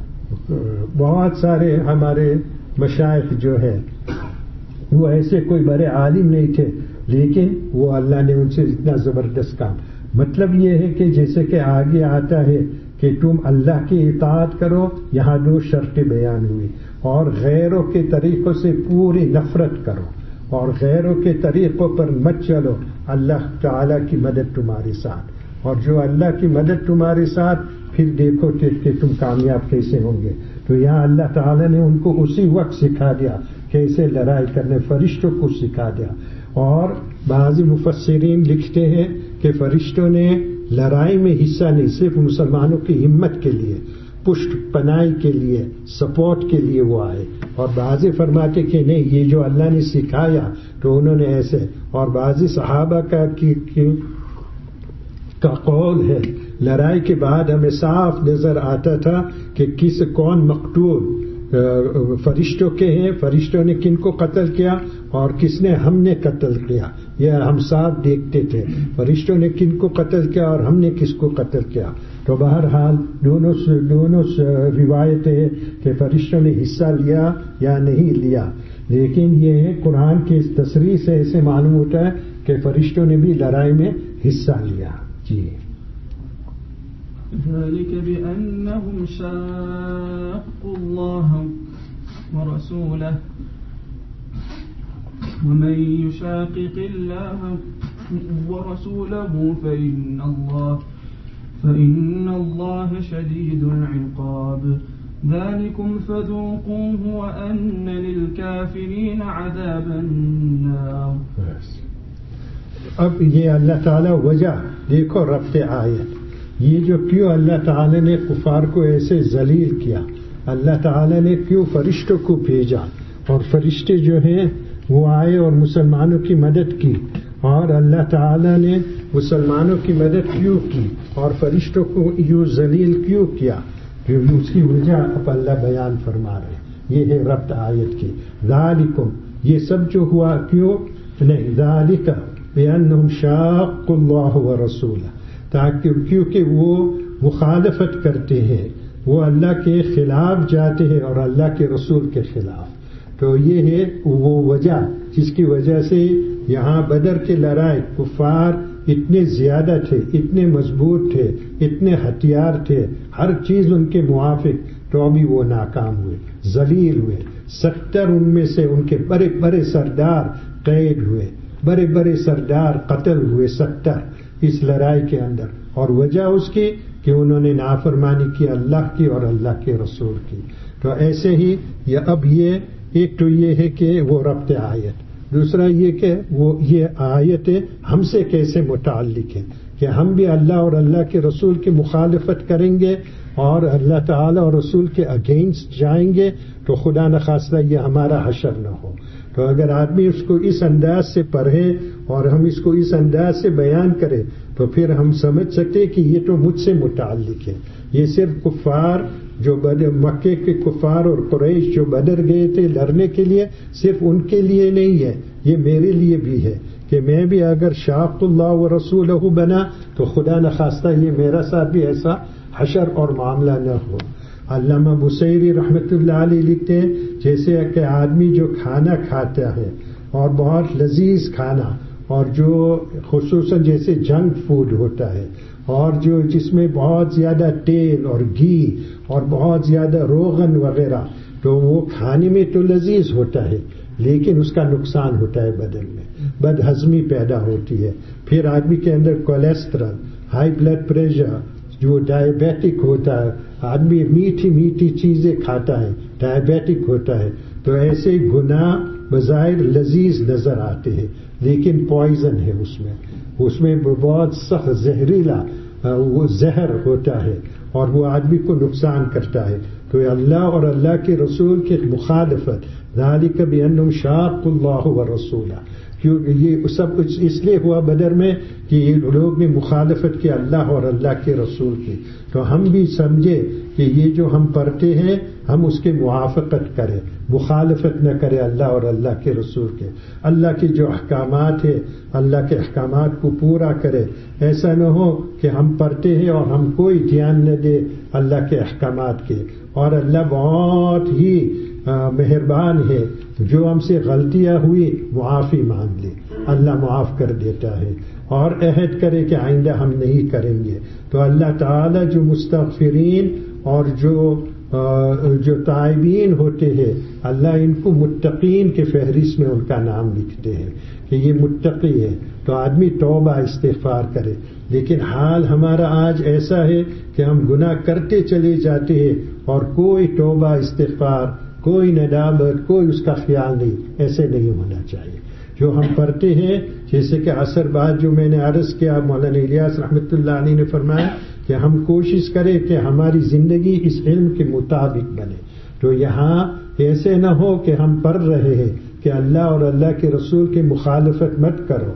[SPEAKER 2] بہت سارے ہمارے مشائخ جو ہے وہ ایسے کوئی بڑے عالم نہیں تھے، لیکن وہ اللہ نے ان سے اتنا زبردست کام. مطلب یہ ہے کہ جیسے کہ آگے آتا ہے کہ تم اللہ کی اطاعت کرو، یہاں دو شرطیں بیان ہوئی، اور غیروں کے طریقوں سے پوری نفرت کرو اور غیروں کے طریقوں پر مت چلو، اللہ تعالیٰ کی مدد تمہارے ساتھ. اور جو اللہ کی مدد تمہارے ساتھ، پھر دیکھو کہ, کہ تم کامیاب کیسے ہوں گے. تو یہاں اللہ تعالیٰ نے ان کو اسی وقت سکھا دیا کیسے لڑائی کرنے، فرشتوں کو سکھا دیا. اور بعض مفسرین لکھتے ہیں کہ فرشتوں نے لڑائی میں حصہ نہیں، صرف مسلمانوں کی ہمت کے لیے، پشت پناہی کے لیے، سپورٹ کے لیے وہ آئے. اور بعض فرماتے کہ نہیں، یہ جو اللہ نے سکھایا تو انہوں نے ایسے. اور بعض صحابہ کا کی, کی کا قول ہے لڑائی کے بعد ہمیں صاف نظر آتا تھا کہ کس کون مقتول فرشتوں کے ہیں، فرشتوں نے کن کو قتل کیا اور کس نے ہم نے قتل کیا. یہ ہم صاحب دیکھتے تھے فرشتوں نے کن کو قتل کیا اور ہم نے کس کو قتل کیا. تو بہرحال دونوں دونوں روایتیں کہ فرشتوں نے حصہ لیا یا نہیں لیا، لیکن یہ قرآن کی تصریح سے ایسے معلوم ہوتا ہے کہ فرشتوں نے بھی لڑائی میں حصہ لیا. جی.
[SPEAKER 1] ذلك بأنهم شاقوا الله ورسوله ومن يشاقق الله ورسوله فإن الله فإن الله شديد العقاب ذلكم فذوقوه وأن للكافرين عذاب النار.
[SPEAKER 2] اب یہ اللہ تعالیٰ وجہ دیکھو ربط آیت، یہ جو کیوں اللہ تعالیٰ نے کفار کو ایسے ذلیل کیا، اللہ تعالیٰ نے کیوں فرشتوں کو بھیجا اور فرشتے جو ہیں وہ آئے اور مسلمانوں کی مدد کی، اور اللہ تعالیٰ نے مسلمانوں کی مدد کیوں کی اور فرشتوں کو یوں ذلیل کیوں کیا، جو اس کی وجہ اب اللہ بیان فرما رہے ہیں. یہ ہے ربط آیت کی. ذالکم، یہ سب جو ہوا کیوں نہیں، ذالک بأنہم شاقوا اللہ ورسولہ، تاکہ کیونکہ وہ مخالفت کرتے ہیں، وہ اللہ کے خلاف جاتے ہیں اور اللہ کے رسول کے خلاف. تو یہ ہے وہ وجہ جس کی وجہ سے یہاں بدر کے لڑائی کفار اتنے زیادہ تھے، اتنے مضبوط تھے، اتنے ہتھیار تھے، ہر چیز ان کے موافق، تو ابھی وہ ناکام ہوئے، ذلیل ہوئے. ستر ان میں سے ان کے بڑے بڑے سردار قید ہوئے، بڑے بڑے سردار قتل ہوئے، ستر اس لڑائی کے اندر. اور وجہ اس کی کہ انہوں نے نافرمانی کی اللہ کی اور اللہ کے رسول کی. تو ایسے ہی یہ اب یہ ایک تو یہ ہے کہ وہ ربط آیت، دوسرا یہ کہ وہ یہ آیتیں ہم سے کیسے متعلق ہیں کہ ہم بھی اللہ اور اللہ کے رسول کی مخالفت کریں گے اور اللہ تعالی اور رسول کے اگینسٹ جائیں گے تو خدا نخواستہ یہ ہمارا حشر نہ ہو. تو اگر آدمی اس کو اس انداز سے پڑھے اور ہم اس کو اس انداز سے بیان کریں تو پھر ہم سمجھ سکتے کہ یہ تو مجھ سے متعلق ہے. یہ صرف کفار جو بدر مکے کے کفار اور قریش جو بدر گئے تھے لڑنے کے لیے، صرف ان کے لیے نہیں ہے، یہ میرے لیے بھی ہے کہ میں بھی اگر شاق اللہ و رسولہ بنا تو خدا نخواستہ یہ میرا ساتھ بھی ایسا حشر اور معاملہ نہ ہو. علامہ بصیری رحمۃ اللہ علیہ لکھتے ہیں جیسے کہ آدمی جو کھانا کھاتا ہے اور بہت لذیذ کھانا اور جو خصوصاً جیسے جنک فوڈ ہوتا ہے اور جو جس میں بہت زیادہ تیل اور گھی اور بہت زیادہ روغن وغیرہ، تو وہ کھانے میں تو لذیذ ہوتا ہے لیکن اس کا نقصان ہوتا ہے بدن میں، بد ہضمی پیدا ہوتی ہے. پھر آدمی کے اندر کولیسٹرول، ہائی بلڈ پریشر، جو ڈائبیٹک ہوتا ہے، آدمی میٹھی میٹھی چیزیں کھاتا ہے، ڈائبیٹک ہوتا ہے. تو ایسے گناہ بظاہر لذیذ نظر آتے ہیں لیکن پوائزن ہے اس میں، اس میں بہت سخت زہریلا وہ زہر ہوتا ہے اور وہ آدمی کو نقصان کرتا ہے. تو اللہ اور اللہ کے رسول کی مخالفت، ذالک بأنہم شاقوا اللہ ورسولہ، کیونکہ یہ سب کچھ اس لیے ہوا بدر میں کہ یہ لوگ نے مخالفت کی اللہ اور اللہ کے رسول کی. تو ہم بھی سمجھے کہ یہ جو ہم پڑھتے ہیں ہم اس کے موافقت کریں، مخالفت نہ کرے اللہ اور اللہ کے رسول کے. اللہ کے جو احکامات ہیں اللہ کے احکامات کو پورا کرے. ایسا نہ ہو کہ ہم پڑھتے ہیں اور ہم کوئی دھیان نہ دے اللہ کے احکامات کے. اور اللہ بہت ہی مہربان ہے، جو ہم سے غلطیاں ہوئی معافی مانگ لے، اللہ معاف کر دیتا ہے اور عہد کرے کہ آئندہ ہم نہیں کریں گے. تو اللہ تعالی جو مستغفرین اور جو جو تائبین ہوتے ہیں اللہ ان کو متقین کے فہرست میں ان کا نام لکھتے ہیں کہ یہ متقی ہے. تو آدمی توبہ استغفار کرے. لیکن حال ہمارا آج ایسا ہے کہ ہم گناہ کرتے چلے جاتے ہیں اور کوئی توبہ استغفار، کوئی ندامت، کوئی اس کا خیال نہیں. ایسے نہیں ہونا چاہیے. جو ہم پڑھتے ہیں جیسے کہ عصر بعد جو میں نے عرض کیا، مولانا الیاس رحمۃ اللہ علیہ نے فرمایا کہ ہم کوشش کریں کہ ہماری زندگی اس علم کے مطابق بنے. تو یہاں ایسے نہ ہو کہ ہم پڑھ رہے ہیں کہ اللہ اور اللہ کے رسول کی مخالفت مت کرو،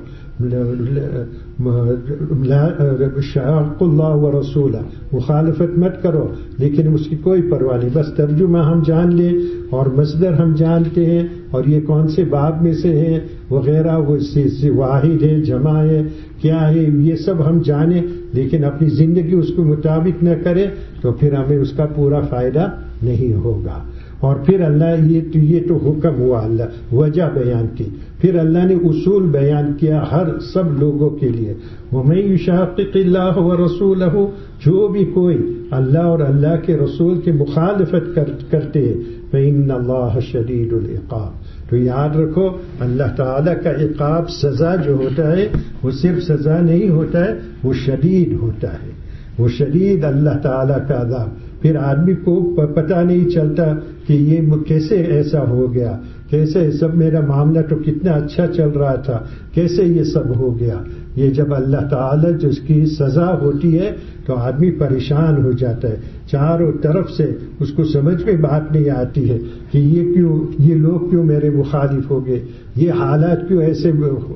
[SPEAKER 2] شاق اللہ و رسولہ، مخالفت مت کرو، لیکن اس کی کوئی پرواہ نہیں، بس ترجمہ ہم جان لیں اور مصدر ہم جانتے ہیں اور یہ کون سے باب میں سے ہے وغیرہ، وہ واحد ہے، جمع ہے، کیا ہے، یہ سب ہم جانیں، لیکن اپنی زندگی اس کے مطابق نہ کرے تو پھر ہمیں اس کا پورا فائدہ نہیں ہوگا. اور پھر اللہ یہ تو یہ تو حکم ہوا، اللہ وجہ بیان کی، پھر اللہ نے اصول بیان کیا ہر سب لوگوں کے لیے. وَمَن يُشَاقِقِ اللَّهَ وَرَسُولَهُ، جو بھی کوئی اللہ اور اللہ کے رسول کی مخالفت کرتے ہیں، فَإِنَّ اللَّهَ شَدِيدُ الْعِقَابِ، تو یاد رکھو اللہ تعالیٰ کا عقاب، سزا جو ہوتا ہے وہ صرف سزا نہیں ہوتا ہے، وہ شدید ہوتا ہے، وہ شدید اللہ تعالیٰ کا عذاب. پھر آدمی کو پتہ نہیں چلتا کہ یہ کیسے ایسا ہو گیا، کیسے سب، میرا معاملہ تو کتنا اچھا چل رہا تھا، کیسے یہ سب ہو گیا. یہ جب اللہ تعالیٰ جس کی سزا ہوتی ہے تو آدمی پریشان ہو جاتا ہے، چاروں طرف سے اس کو سمجھ میں بات نہیں آتی ہے کہ یہ کیوں، یہ لوگ کیوں میرے مخالف ہو گئے، یہ حالات کیوں ایسے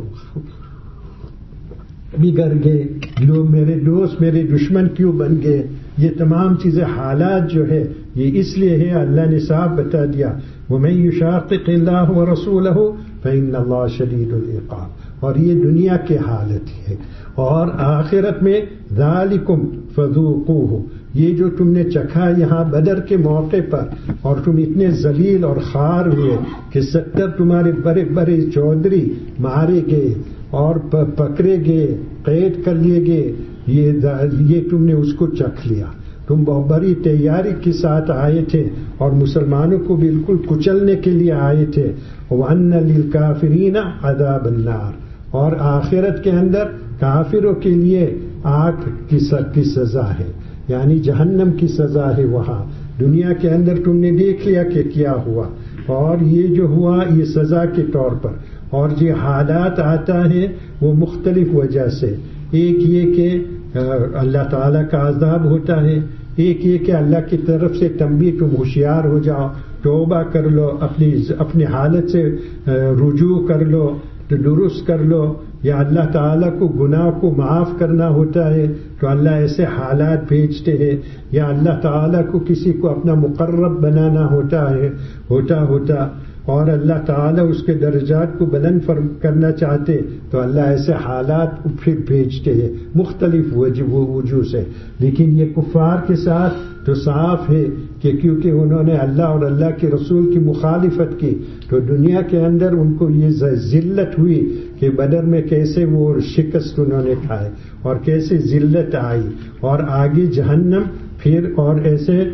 [SPEAKER 2] بگڑ گئے، لوگ میرے دوست میرے دشمن کیوں بن گئے. یہ تمام چیزیں، حالات جو ہے یہ اس لیے ہے، اللہ نے صاف بتا دیا وَمَن يُشَاقِقِ اللَّهَ وَرَسُولَهُ فَإِنَّ اللَّهَ شَدِيدُ الْعِقَابِ. اور یہ دنیا کے حالت ہے، اور آخرت میں ذَلِكُمْ فَذُوقُوهُ، یہ جو تم نے چکھا یہاں بدر کے موقع پر، اور تم اتنے ذلیل اور خوار ہوئے کہ ستر تمہارے بڑے بڑے چودھری مارے گئے اور پکڑے گئے، قید کر لیے گئے، یہ یہ تم نے اس کو چکھ لیا. تم بہت بڑی تیاری کے ساتھ آئے تھے اور مسلمانوں کو بالکل کچلنے کے لیے آئے تھے. وَأَنَّ لِلْكَافِرِينَ عَذَابَ النَّارِ، اور آخرت کے اندر کافروں کے لیے آگ کی سزا ہے، یعنی جہنم کی سزا ہے وہاں. دنیا کے اندر تم نے دیکھ لیا کہ کیا ہوا، اور یہ جو ہوا یہ سزا کے طور پر. اور جو حالات آتا ہے وہ مختلف وجہ سے، ایک یہ کہ اللہ تعالیٰ کا عذاب ہوتا ہے، ایک یہ کہ اللہ کی طرف سے تنبیہ، تم ہوشیار ہو جاؤ، توبہ کر لو، اپنی اپنی حالت سے رجوع کر لو، تو درست کر لو، یا اللہ تعالیٰ کو گناہ کو معاف کرنا ہوتا ہے تو اللہ ایسے حالات بھیجتے ہیں، یا اللہ تعالیٰ کو کسی کو اپنا مقرب بنانا ہوتا ہے ہوتا ہوتا اور اللہ تعالیٰ اس کے درجات کو بلند کرنا چاہتے تو اللہ ایسے حالات پھر بھیجتے ہیں مختلف وجوہ سے. لیکن یہ کفار کے ساتھ تو صاف ہے کہ کیونکہ انہوں نے اللہ اور اللہ کے رسول کی مخالفت کی تو دنیا کے اندر ان کو یہ ذلت ہوئی کہ بدر میں کیسے وہ شکست انہوں نے کھائے اور کیسے ذلت آئی، اور آگے جہنم پھر. اور ایسے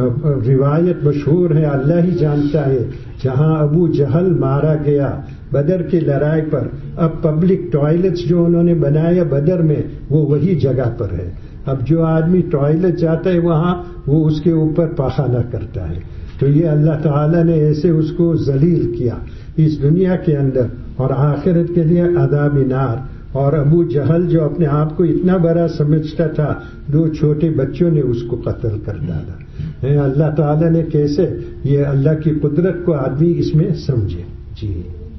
[SPEAKER 2] روایت مشہور ہے، اللہ ہی جانتا ہے، جہاں ابو جہل مارا گیا بدر کی لڑائی پر، اب پبلک ٹوائلٹس جو انہوں نے بنایا بدر میں وہ وہی جگہ پر ہے. اب جو آدمی ٹوائلٹ جاتا ہے وہاں وہ اس کے اوپر پاخانہ کرتا ہے. تو یہ اللہ تعالیٰ نے ایسے اس کو ذلیل کیا اس دنیا کے اندر، اور آخرت کے لیے عذاب نار. اور ابو جہل جو اپنے آپ کو اتنا بڑا سمجھتا تھا، دو چھوٹے بچوں نے اس کو قتل کر ڈالا. اللہ تعالیٰ نے کیسے یہ اللہ کی قدرت کو آدمی اس میں سمجھے. جی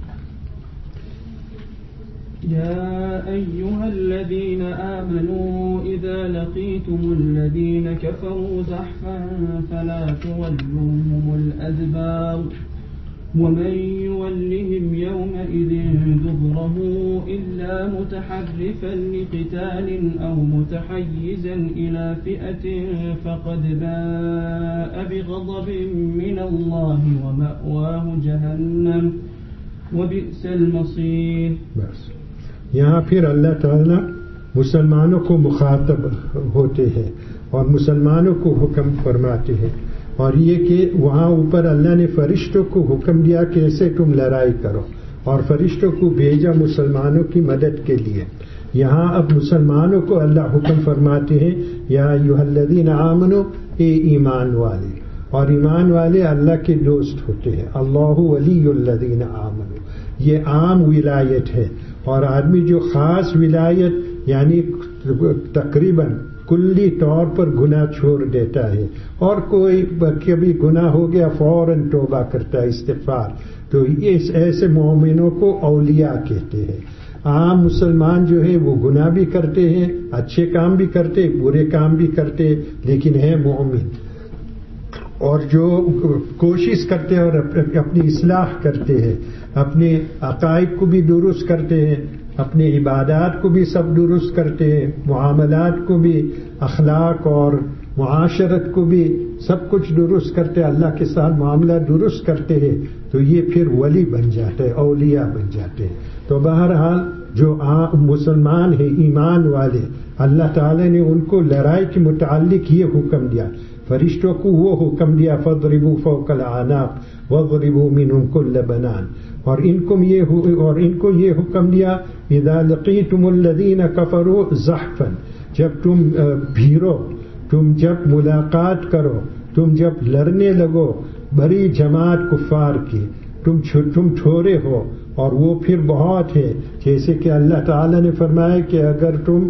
[SPEAKER 1] يا أيها الذين آمنوا إذا لقيتم الذين كفروا زحفا فلا تولوهم الأدبار ومن يولهم يومئذ دبره إلا متحرفا لقتال أو متحيزا إلى فئة فقد باء بغضب من الله ومأواه جهنم وبئس المصير.
[SPEAKER 2] بس یہاں پھر اللہ تعالیٰ مسلمانوں کو مخاطب ہوتے ہیں اور مسلمانوں کو حکم فرماتے ہیں، اور یہ کہ وہاں اوپر اللہ نے فرشتوں کو حکم دیا کہ ایسے تم لڑائی کرو، اور فرشتوں کو بھیجا مسلمانوں کی مدد کے لیے. یہاں اب مسلمانوں کو اللہ حکم فرماتے ہیں یا ایھا الذین آمنو، اے ایمان والے. اور ایمان والے اللہ کے دوست ہوتے ہیں. اللہ ولی الذین آمنو، یہ عام ولایت ہے. اور آدمی جو خاص ولایت یعنی تقریباً کلی طور پر گناہ چھوڑ دیتا ہے، اور کوئی کبھی گناہ ہو گیا فوراً توبہ کرتا ہے، استغفار، تو اس ایسے مومنوں کو اولیاء کہتے ہیں۔ عام مسلمان جو ہے وہ گناہ بھی کرتے ہیں، اچھے کام بھی کرتے، برے کام بھی کرتے، لیکن ہے مومن، اور جو کوشش کرتے ہیں اور اپنی اصلاح کرتے ہیں، اپنے عقائد کو بھی درست کرتے ہیں، اپنے عبادات کو بھی سب درست کرتے ہیں، معاملات کو بھی، اخلاق اور معاشرت کو بھی سب کچھ درست کرتے، اللہ کے ساتھ معاملہ درست کرتے ہیں، تو یہ پھر ولی بن جاتے ہیں، اولیاء بن جاتے ہیں۔ تو بہرحال جو عام مسلمان ہیں، ایمان والے، اللہ تعالی نے ان کو لڑائی کے متعلق یہ حکم دیا، فرشتوں کو وہ حکم دیا فَاضْرِبُوا فَوْقَ الْأَعْنَاقِ وَاضْرِبُوا مِنْهُمْ كُلَّ بَنَانٍ، اور ان کو یہ اور ان کو یہ حکم دیا اِذَا لَقِيتُمُ الَّذِينَ كَفَرُوا زَحْفًا، جب تم بھیڑو، تم جب ملاقات کرو، تم جب لڑنے لگو بڑی جماعت کفار کی، تم تم چھوڑے ہو، اور وہ پھر بہت ہے، جیسے کہ اللہ تعالی نے فرمایا کہ اگر تم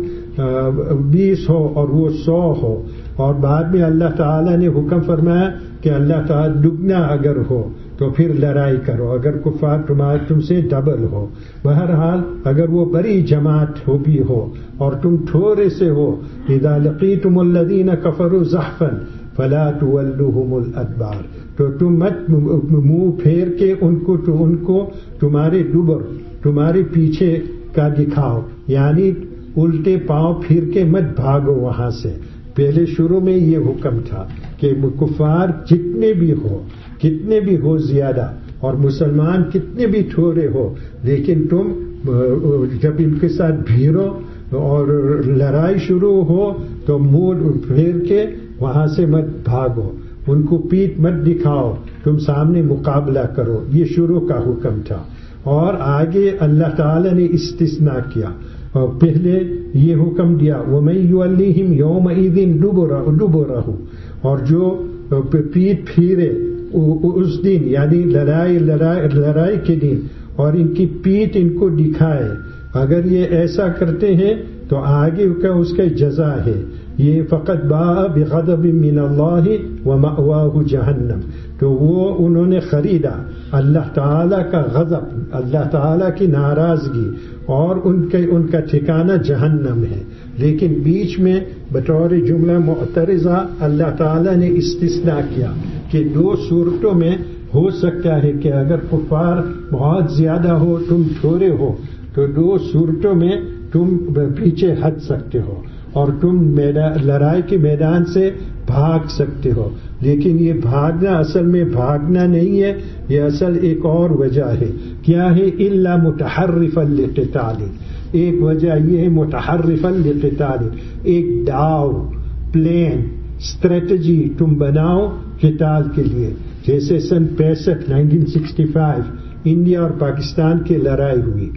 [SPEAKER 2] بیس ہو اور وہ سو ہو، اور بعد میں اللہ تعالی نے حکم فرمایا کہ اللہ تعالی دگنا اگر ہو تو پھر لڑائی کرو، اگر کفار تمہارے تم سے ڈبل ہو۔ بہرحال اگر وہ بڑی جماعت ہو بھی ہو اور تم تھوڑے سے ہو، اذا لقیتم الذین کفروا زحفا فلا تولوہم الادبار، تو تم مت منہ پھیر کے ان کو تو ان کو تمہارے دبر، تمہارے پیچھے کا دکھاؤ، یعنی الٹے پاؤں پھر کے مت بھاگو وہاں سے۔ پہلے شروع میں یہ حکم تھا کہ کفار جتنے بھی ہو، کتنے بھی ہو زیادہ، اور مسلمان کتنے بھی تھوڑے ہو، لیکن تم جب ان کے ساتھ بھیڑو اور لڑائی شروع ہو تو منہ پھیر کے وہاں سے مت بھاگو، ان کو پیٹ مت دکھاؤ، تم سامنے مقابلہ کرو، یہ شروع کا حکم تھا۔ اور آگے اللہ تعالی نے استثناء کیا، اور پہلے یہ حکم دیا وَمَن يُوَلِّهِمْ يَوْمَئِذٍ دُبُرَهُ، اور جو پیٹ پھیرے اس دن، یعنی لڑائی لڑائی لڑائی کے دن، اور ان کی پیٹ ان کو دکھائے، اگر یہ ایسا کرتے ہیں تو آگے کا اس کا جزا ہے، یہ فقط باء بغضب من اللہ ومأواہ جہنم، تو وہ انہوں نے خریدا اللہ تعالیٰ کا غضب، اللہ تعالیٰ کی ناراضگی، اور ان کے ان کا ٹھکانہ جہنم ہے۔ لیکن بیچ میں بطور جملہ معترضہ اللہ تعالیٰ نے استثناء کیا کہ دو صورتوں میں ہو سکتا ہے کہ اگر کفار بہت زیادہ ہو، تم تھوڑے ہو، تو دو صورتوں میں تم پیچھے ہٹ سکتے ہو اور تم لڑائی کے میدان سے بھاگ سکتے ہو، لیکن یہ بھاگنا اصل میں بھاگنا نہیں ہے، یہ اصل ایک اور وجہ ہے۔ کیا ہے؟ الا متحرفا لقتال، ایک وجہ یہ ہے متحرفا لقتال، ایک داؤ، پلان، اسٹریٹجی تم بناؤ قتال کے لیے، جیسے سن پینسٹھ نائنٹین سکسٹی فائیو انڈیا اور پاکستان کی لڑائی ہوئی،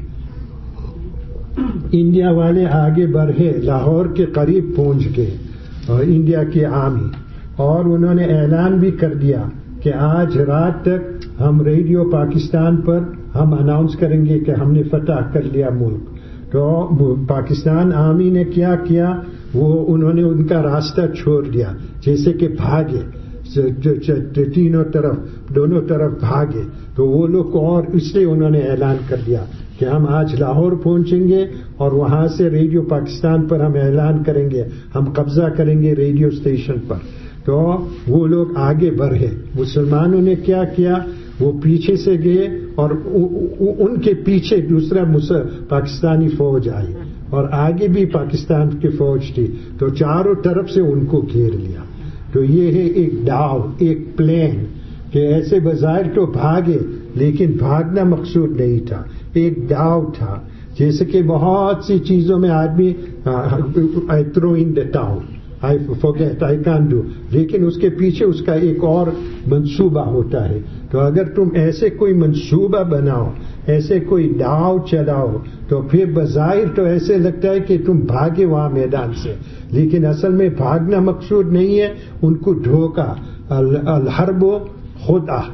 [SPEAKER 2] انڈیا والے آگے بڑھے، لاہور کے قریب پہنچ گئے اور انڈیا کی آرمی، اور انہوں نے اعلان بھی کر دیا کہ آج رات تک ہم ریڈیو پاکستان پر ہم اناؤنس کریں گے کہ ہم نے فتح کر لیا ملک۔ تو پاکستان آرمی نے کیا کیا، وہ انہوں نے ان کا راستہ چھوڑ دیا، جیسے کہ بھاگے تینوں طرف، دونوں طرف بھاگے، تو وہ لوگ اور اس لیے انہوں نے اعلان کر دیا کہ ہم آج لاہور پہنچیں گے اور وہاں سے ریڈیو پاکستان پر ہم اعلان کریں گے، ہم قبضہ کریں گے ریڈیو اسٹیشن پر۔ تو وہ لوگ آگے بڑھے، مسلمانوں نے کیا کیا، وہ پیچھے سے گئے اور ان کے پیچھے دوسرا پاکستانی فوج آئی، اور آگے بھی پاکستان کی فوج تھی، تو چاروں طرف سے ان کو گھیر لیا۔ تو یہ ہے ایک داؤ، ایک پلان، کہ ایسے بظاہر تو بھاگے لیکن بھاگنا مقصود نہیں تھا، ایک داؤ تھا، جیسے کہ بہت سی چیزوں میں آدمی I throw in the towel, I forget, I can't do، لیکن اس کے پیچھے اس کا ایک اور منصوبہ ہوتا ہے۔ تو اگر تم ایسے کوئی منصوبہ بناؤ، ایسے کوئی داؤ چلاؤ، تو پھر بظاہر تو ایسے لگتا ہے کہ تم بھاگے وہاں میدان سے، لیکن اصل میں بھاگنا مقصود نہیں ہے، ان کو دھوکہ، الحرب خدعہ،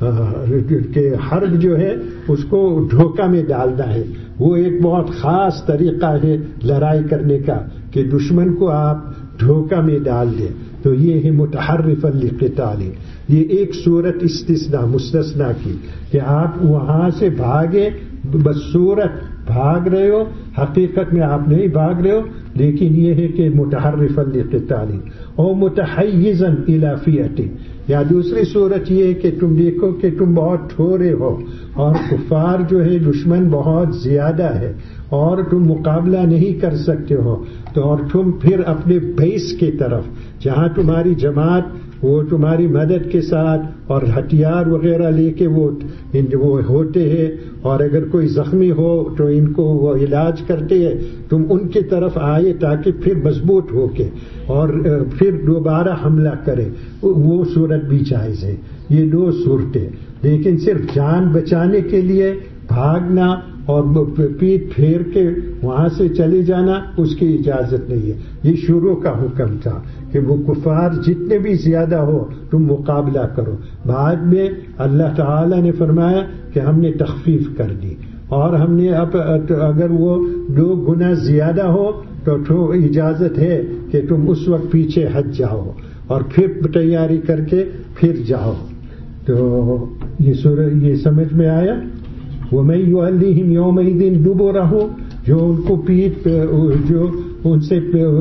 [SPEAKER 2] کہ حرب جو ہے اس کو دھوکہ میں ڈالنا ہے. وہ ایک بہت خاص طریقہ ہے لڑائی کرنے کا کہ دشمن کو آپ دھوکہ میں ڈال دیں. تو یہ ہے متحرفا للقتال. یہ ایک صورت استثناء مستثنا کی کہ آپ وہاں سے بھاگے، بس صورت بھاگ رہے ہو، حقیقت میں آپ نہیں بھاگ رہے ہو، لیکن یہ ہے کہ متحرفا للقتال اور متحیزا الی فئۃ. یا دوسری صورت یہ ہے کہ تم دیکھو کہ تم بہت تھوڑے ہو اور کفار جو ہے دشمن بہت زیادہ ہے اور تم مقابلہ نہیں کر سکتے ہو، تو اور تم پھر اپنے بیس کی طرف جہاں تمہاری جماعت وہ تمہاری مدد کے ساتھ اور ہتھیار وغیرہ لے کے وہ وہ ہوتے ہیں، اور اگر کوئی زخمی ہو تو ان کو وہ علاج کرتے ہیں، تم ان کی طرف آئے تاکہ پھر مضبوط ہو کے اور پھر دوبارہ حملہ کرے. وہ صورت بھی جائز ہے. یہ دو صورتیں، لیکن صرف جان بچانے کے لیے بھاگنا اور پیٹ پھیر کے وہاں سے چلے جانا اس کی اجازت نہیں ہے. یہ شروع کا حکم تھا کہ وہ کفار جتنے بھی زیادہ ہو تم مقابلہ کرو. بعد میں اللہ تعالی نے فرمایا کہ ہم نے تخفیف کر دی اور ہم نے اب اگر وہ دو گنا زیادہ ہو تو اجازت ہے کہ تم اس وقت پیچھے ہٹ جاؤ اور پھر تیاری کر کے پھر جاؤ. تو یہ سورہ یہ سمجھ میں آیا. وَمَن يُوَلِّهِمْ يَوْمَئِذٍ دُبُرَهُ، جو ان کو پیٹ جو ان سے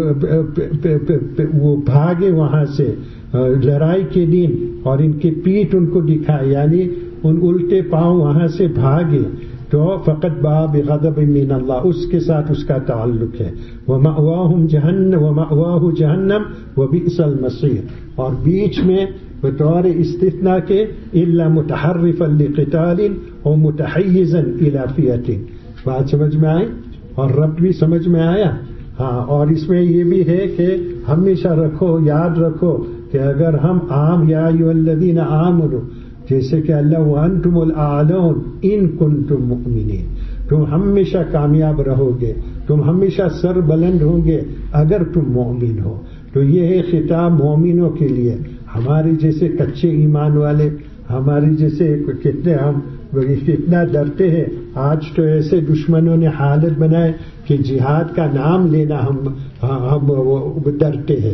[SPEAKER 2] وہ بھاگے وہاں سے لڑائی کے دن اور ان کی پیٹ ان کو دکھائے، یعنی ان الٹے پاؤں وہاں سے بھاگے، تو فقط باء بغضب من اللہ، اس کے ساتھ اس کا تعلق ہے. وَمَأْوَاهُمْ جَهَنَّمُ وَمَأْوَاهُ جَهَنَّمُ وَبِئْسَ الْمَصِيرُ. اور بیچ میں بطور استثناء کے الا متحرفا لقتال اور متحیزا الی فئۃ. بات سمجھ میں آئی اور رب بھی سمجھ میں آیا. ہاں، اور اس میں یہ بھی ہے کہ ہمیشہ رکھو، یاد رکھو کہ اگر ہم عام یا ایھا الذین آمنوا، جیسے کہ اللہ وانتم الاعلون ان کنتم مؤمنین، تم ہمیشہ کامیاب رہو گے، تم ہمیشہ سر بلند ہوں گے اگر تم مومن ہو. تو یہ ہے خطاب مومنوں کے لیے. ہمارے جیسے کچے ایمان والے، ہماری جیسے کتنے ہم کتنا ڈرتے ہیں. آج تو ایسے دشمنوں نے حالت بنائے کہ جہاد کا نام لینا ہم ہم ڈرتے ہیں.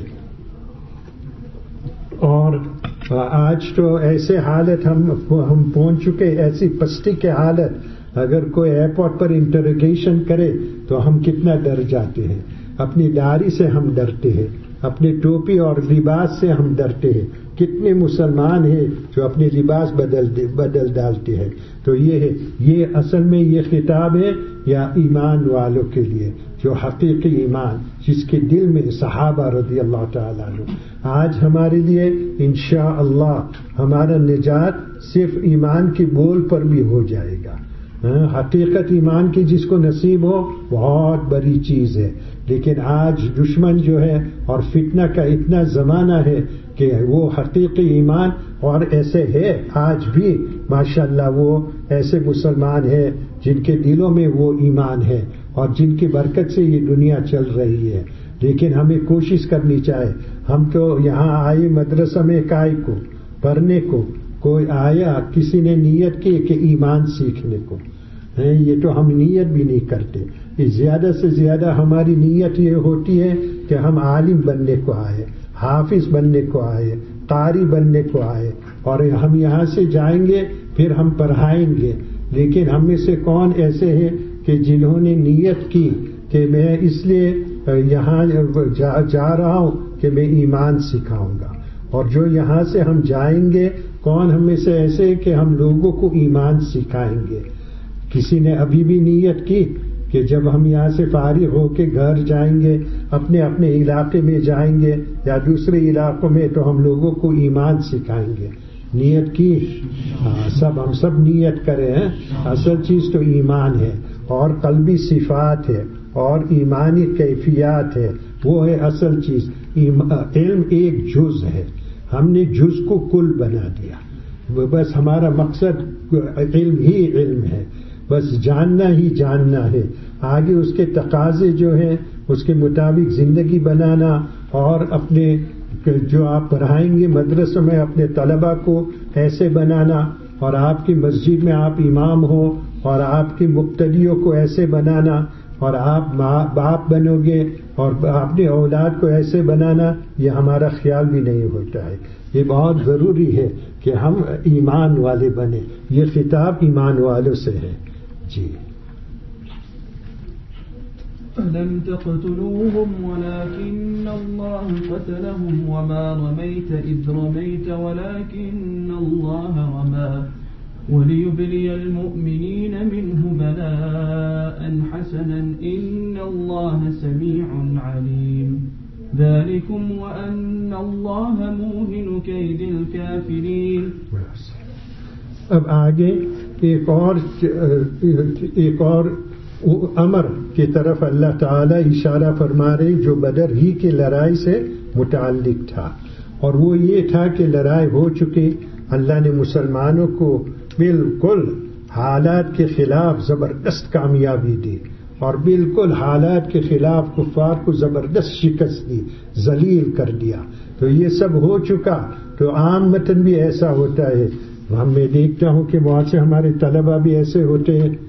[SPEAKER 2] اور آج تو ایسے حالت ہم ہم پہنچ چکے، ایسی پستی کے حالت، اگر کوئی ایئرپورٹ پر انٹروگیشن کرے تو ہم کتنا ڈر جاتے ہیں. اپنی داڑھی سے ہم ڈرتے ہیں، اپنے ٹوپی اور لباس سے ہم ڈرتے ہیں. کتنے مسلمان ہیں جو اپنے لباس بدل بدل ڈالتے ہیں. تو یہ ہے، یہ اصل میں یہ خطاب ہے یا ایمان والوں کے لیے جو حقیقی ایمان جس کے دل میں صحابہ رضی اللہ تعالیٰ عنہ. آج ہمارے لیے انشاءاللہ ہمارا نجات صرف ایمان کی بول پر بھی ہو جائے گا. حقیقت ایمان کی جس کو نصیب ہو بہت بڑی چیز ہے. لیکن آج دشمن جو ہے اور فتنہ کا اتنا زمانہ ہے کہ وہ حقیقی ایمان، اور ایسے ہے آج بھی ماشاءاللہ وہ ایسے مسلمان ہیں جن کے دلوں میں وہ ایمان ہے اور جن کی برکت سے یہ دنیا چل رہی ہے. لیکن ہمیں کوشش کرنی چاہے. ہم تو یہاں آئے مدرسہ میں کائی کو پڑھنے کو، کوئی آیا کسی نے نیت کی کہ ایمان سیکھنے کو، یہ تو ہم نیت بھی نہیں کرتے. زیادہ سے زیادہ ہماری نیت یہ ہوتی ہے کہ ہم عالم بننے کو آئے، حافظ بننے کو آئے، قاری بننے کو آئے، اور ہم یہاں سے جائیں گے پھر ہم پڑھائیں گے. لیکن ہم میں سے کون ایسے ہیں کہ جنہوں نے نیت کی کہ میں اس لیے یہاں جا, جا رہا ہوں کہ میں ایمان سکھاؤں گا. اور جو یہاں سے ہم جائیں گے کون ہم میں سے ایسے کہ ہم لوگوں کو ایمان سکھائیں گے. کسی نے ابھی بھی نیت کی کہ جب ہم یہاں سے فارغ ہو کے گھر جائیں گے، اپنے اپنے علاقے میں جائیں گے یا دوسرے علاقوں میں، تو ہم لوگوں کو ایمان سکھائیں گے. نیت کی؟ ہاں، سب ہم سب نیت کریں ہیں. اصل چیز تو ایمان ہے اور قلبی صفات ہے اور ایمانی کیفیات ہے، وہ ہے اصل چیز. علم ایک جز ہے، ہم نے جز کو کل بنا دیا. بس ہمارا مقصد علم ہی علم ہے، بس جاننا ہی جاننا ہے. آگے اس کے تقاضے جو ہیں اس کے مطابق زندگی بنانا، اور اپنے جو آپ پڑھائیں گے مدرسوں میں اپنے طلباء کو ایسے بنانا اور آپ کی مسجد میں آپ امام ہو اور آپ کی مقتدیوں کو ایسے بنانا اور آپ ماں باپ بنو گے اور اپنے اولاد کو ایسے بنانا، یہ ہمارا خیال بھی نہیں ہوتا ہے. یہ بہت ضروری ہے کہ ہم ایمان والے بنیں. یہ خطاب ایمان والوں سے ہے. جی.
[SPEAKER 1] فلم تقتلوهم ولكن الله قتلهم وما رميت إذ رميت ولكن الله رمى وليبلي المؤمنين منه بلاء حسنا إن الله سميع عليم ذلكم وأن الله موهن كيد الكافرين.
[SPEAKER 2] اب آگے ایک اور ایک اور امر کی طرف اللہ تعالی اشارہ فرما رہے جو بدر ہی کی لڑائی سے متعلق تھا، اور وہ یہ تھا کہ لڑائی ہو چکی، اللہ نے مسلمانوں کو بالکل حالات کے خلاف زبردست کامیابی دی اور بالکل حالات کے خلاف کفار کو زبردست شکست دی، ذلیل کر دیا. تو یہ سب ہو چکا. تو عام متن بھی ایسا ہوتا ہے. ہم میں دیکھتا ہوں کہ بہت سے ہمارے طلبہ بھی ایسے ہوتے ہیں،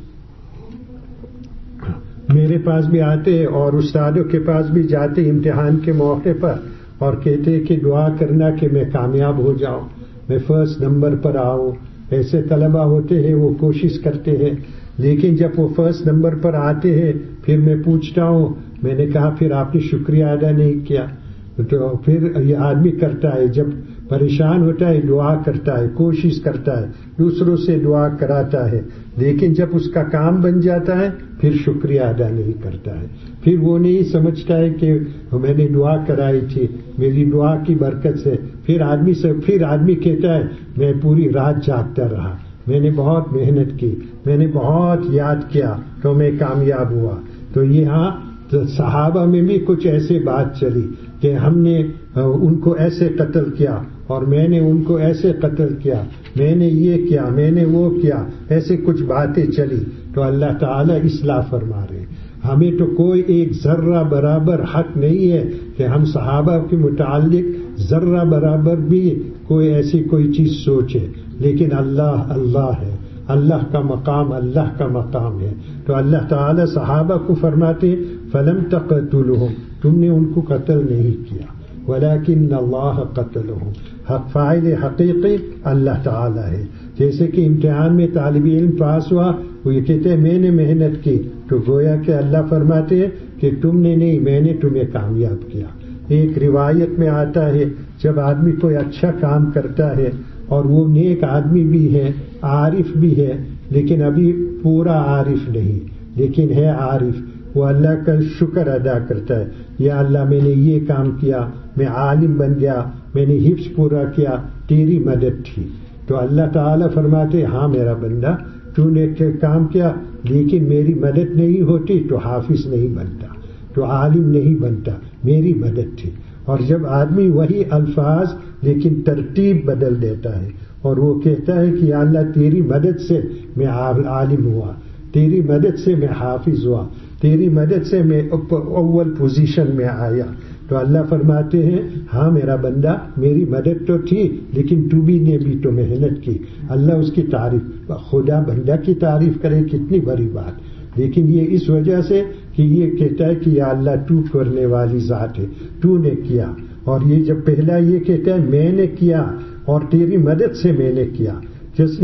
[SPEAKER 2] میرے پاس بھی آتے اور استادوں کے پاس بھی جاتے امتحان کے موقع پر اور کہتے کہ دعا کرنا کہ میں کامیاب ہو جاؤں، میں فرسٹ نمبر پر آؤں. ایسے طلبہ ہوتے ہیں، وہ کوشش کرتے ہیں، لیکن جب وہ فرسٹ نمبر پر آتے ہیں پھر میں پوچھتا ہوں، میں نے کہا پھر آپ نے شکریہ ادا نہیں کیا. تو پھر یہ آدمی کرتا ہے، جب پریشان ہوتا ہے دعا کرتا ہے، کوشش کرتا ہے، دوسروں سے دعا کراتا ہے، لیکن جب اس کا کام بن جاتا ہے پھر شکریہ ادا نہیں کرتا ہے. پھر وہ نہیں سمجھتا ہے کہ میں نے دعا کرائی تھی، میری دعا کی برکت سے. پھر آدمی سے پھر آدمی کہتا ہے میں پوری رات جاگتا رہا، میں نے بہت محنت کی، میں نے بہت یاد کیا تو میں کامیاب ہوا. تو یہاں صحابہ میں بھی کچھ ایسے بات چلی کہ ہم نے ان کو ایسے قتل کیا اور میں نے ان کو ایسے قتل کیا، میں نے یہ کیا، میں نے وہ کیا، ایسے کچھ باتیں چلی. تو اللہ تعالیٰ اصلاح فرما رہے ہیں. ہمیں تو کوئی ایک ذرہ برابر حق نہیں ہے کہ ہم صحابہ کے متعلق ذرہ برابر بھی کوئی ایسی کوئی چیز سوچے، لیکن اللہ اللہ ہے، اللہ کا مقام اللہ کا مقام ہے. تو اللہ تعالیٰ صحابہ کو فرماتے فلم تقتلوہم، تم نے ان کو قتل نہیں کیا، ولیکن اللہ قتلہم، حق فاعل حقیقی اللہ تعالیٰ ہے. جیسے کہ امتحان میں طالب علم پاس ہوا، وہ یہ کہتے ہیں میں نے محنت کی، تو گویا کہ اللہ فرماتے ہیں کہ تم نے نہیں، میں نے تمہیں کامیاب کیا. ایک روایت میں آتا ہے جب آدمی کوئی اچھا کام کرتا ہے اور وہ نیک آدمی بھی ہے، عارف بھی ہے، لیکن ابھی پورا عارف نہیں، لیکن ہے عارف، وہ اللہ کا شکر ادا کرتا ہے، یا اللہ میں نے یہ کام کیا، میں عالم بن گیا، میں نے حفظ پورا کیا، تیری مدد تھی. تو اللہ تعالیٰ فرماتے ہاں میرا بندہ تو نے کام کیا، لیکن میری مدد نہیں ہوتی تو حافظ نہیں بنتا، تو عالم نہیں بنتا، میری مدد تھی. اور جب آدمی وہی الفاظ لیکن ترتیب بدل دیتا ہے اور وہ کہتا ہے کہ یا اللہ تیری مدد سے میں عالم ہوا، تیری مدد سے میں حافظ ہوا، تیری مدد سے میں اول پوزیشن میں آیا، تو اللہ فرماتے ہیں ہاں میرا بندہ میری مدد تو تھی، لیکن تو بھی نے بھی تو محنت کی. اللہ اس کی تعریف، خدا بندہ کی تعریف کرے کتنی بڑی بات، لیکن یہ اس وجہ سے کہ یہ کہتا ہے کہ یا اللہ تو کرنے والی ذات ہے، تو نے کیا. اور یہ جب پہلا یہ کہتا ہے میں نے کیا اور تیری مدد سے میں نے کیا، جس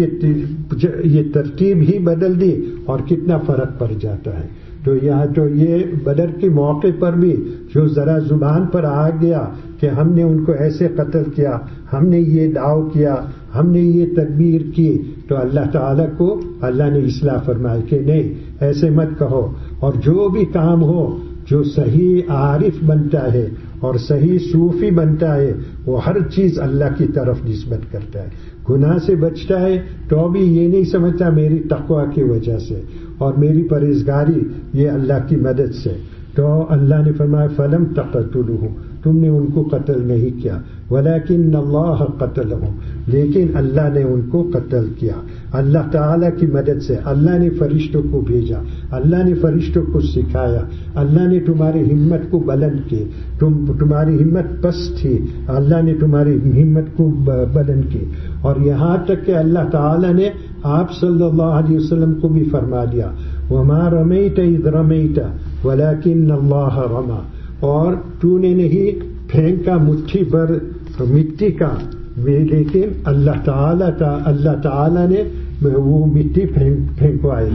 [SPEAKER 2] یہ ترتیب ہی بدل دی اور کتنا فرق پڑ جاتا ہے. تو یہاں تو یہ بدر کے موقع پر بھی جو ذرا زبان پر آ گیا کہ ہم نے ان کو ایسے قتل کیا، ہم نے یہ دعو کیا، ہم نے یہ تدبیر کی، تو اللہ تعالیٰ کو اللہ نے اصلاح فرمائی کہ نہیں ایسے مت کہو. اور جو بھی کام ہو جو صحیح عارف بنتا ہے اور صحیح صوفی بنتا ہے وہ ہر چیز اللہ کی طرف نسبت کرتا ہے. گناہ سے بچتا ہے تو بھی یہ نہیں سمجھتا میری تقوی کی وجہ سے اور میری پرہیزگاری یہ اللہ کی مدد سے. تو اللہ نے فرمایا فلم تقتلوہم، تم نے ان کو قتل نہیں کیا، ولیکن اللہ قتلہم، لیکن اللہ نے ان کو قتل کیا اللہ تعالیٰ کی مدد سے. اللہ نے فرشتوں کو بھیجا، اللہ نے فرشتوں کو سکھایا، اللہ نے تمہاری ہمت کو بلند کی، تم تمہاری ہمت پست تھی، اللہ نے تمہاری ہمت کو بلند کی. اور یہاں تک کہ اللہ تعالی نے آپ صلی اللہ علیہ وسلم کو بھی فرما دیا وما رمیت اذ رمیت ولکن اللہ رما، اور تو نے نہیں پھینکا مٹھی بھر مٹی کا لیکن اللہ تعالی تا اللہ تعالی نے وہ مٹی پھینک پھینکوائی۔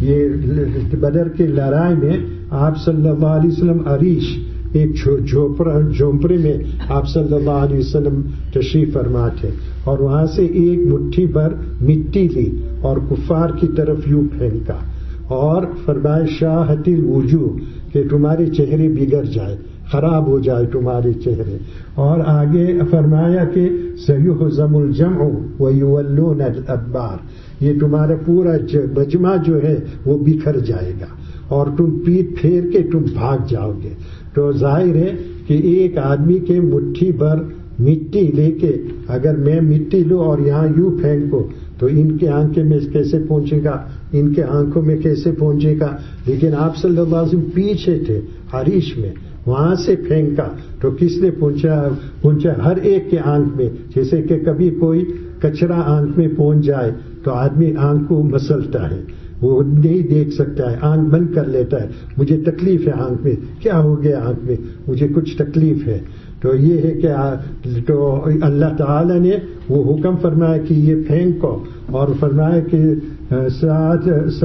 [SPEAKER 2] یہ بدر کی لڑائی میں آپ صلی اللہ علیہ وسلم عریش ایک جھونپڑے میں آپ صلی اللہ علیہ وسلم تشریف فرما تھے، اور وہاں سے ایک مٹھی بھر مٹی لی اور کفار کی طرف یوں پھینکا اور فرمائے شاہت الوجوہ کہ تمہارے چہرے بگڑ جائے، خراب ہو جائے تمہارے چہرے، اور آگے فرمایا کہ سیہزم الجمع ویولون الادبار، یہ تمہارا پورا مجمع جو ہے وہ بکھر جائے گا اور تم پیٹ پھیر کے تم بھاگ جاؤ گے۔ تو ظاہر ہے کہ ایک آدمی کے مٹھی بھر مٹی لے کے اگر میں مٹی لوں اور یہاں یوں پھینکوں تو ان کے آنکھیں میں کیسے پہنچے گا، ان کے آنکھوں میں کیسے پہنچے گا، لیکن آپ صلی اللہ علیہ وسلم پیچھے تھے عریش میں، وہاں سے پھینکا تو کس نے پہنچا پہنچا ہر ایک کے آنکھ میں، جیسے کہ کبھی کوئی کچرا آنکھ میں پہنچ جائے تو آدمی آنکھ کو مسلتا ہے، وہ نہیں دیکھ سکتا ہے، آنکھ بند کر لیتا ہے، مجھے تکلیف ہے آنکھ میں، کیا ہو گیا آنکھ میں، مجھے کچھ تکلیف ہے۔ تو یہ ہے کہ تو اللہ تعالی نے وہ حکم فرمایا کہ یہ پھینکو، اور فرمایا کہ ساتھ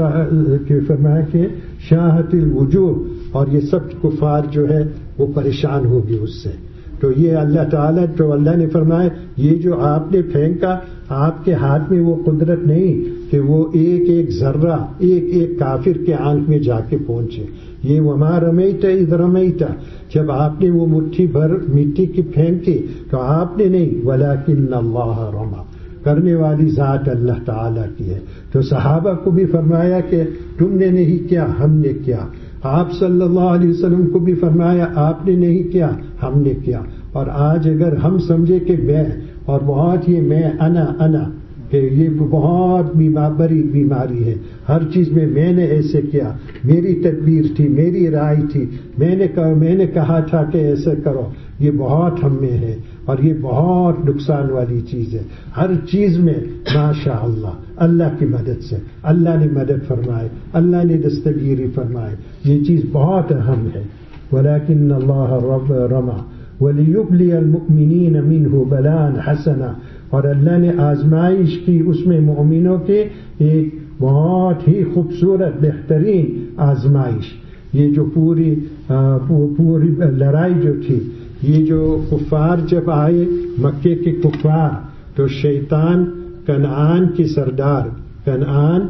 [SPEAKER 2] فرمایا کہ شاہت الوجوہ، اور یہ سب کفار جو ہے وہ پریشان ہوگی اس سے۔ تو یہ اللہ تعالیٰ تو اللہ نے فرمایا یہ جو آپ نے پھینکا آپ کے ہاتھ میں وہ قدرت نہیں کہ وہ ایک ایک ذرہ ایک ایک کافر کے آنکھ میں جا کے پہنچے۔ یہ وما رمیت اذ رمیت، جب آپ نے وہ مٹھی بھر مٹی کی پھینکی تو آپ نے نہیں، ولکن اللہ رما، کرنے والی ذات اللہ تعالیٰ کی ہے۔ تو صحابہ کو بھی فرمایا کہ تم نے نہیں کیا، ہم نے کیا۔ آپ صلی اللہ علیہ وسلم کو بھی فرمایا آپ نے نہیں کیا، ہم نے کیا۔ اور آج اگر ہم سمجھے کہ میں اور بہت یہ میں انا انا کہ یہ بہت بڑی بیماری ہے، ہر چیز میں میں نے ایسے کیا، میری تدبیر تھی، میری رائے تھی، میں نے کہا میں نے کہا تھا کہ ایسے کرو، یہ بہت ہم میں ہے اور یہ بہت نقصان والی چیز ہے۔ ہر چیز میں ماشاء اللہ اللہ کی مدد سے اللہ نے مدد فرمائے، اللہ نے دستگیری فرمائے، یہ چیز بہت اہم ہے۔ ولیکن اللہ رب رما ولیبلی المؤمنین منہ بلاء حسنا، اور اللہ نے آزمائش کی اس میں مومنوں کے ایک بہت ہی خوبصورت بہترین آزمائش۔ یہ جو پوری پوری لڑائی جو تھی، یہ جو کفار جب آئے مکے کے کفار، تو شیطان کنعان کی سردار، کنعان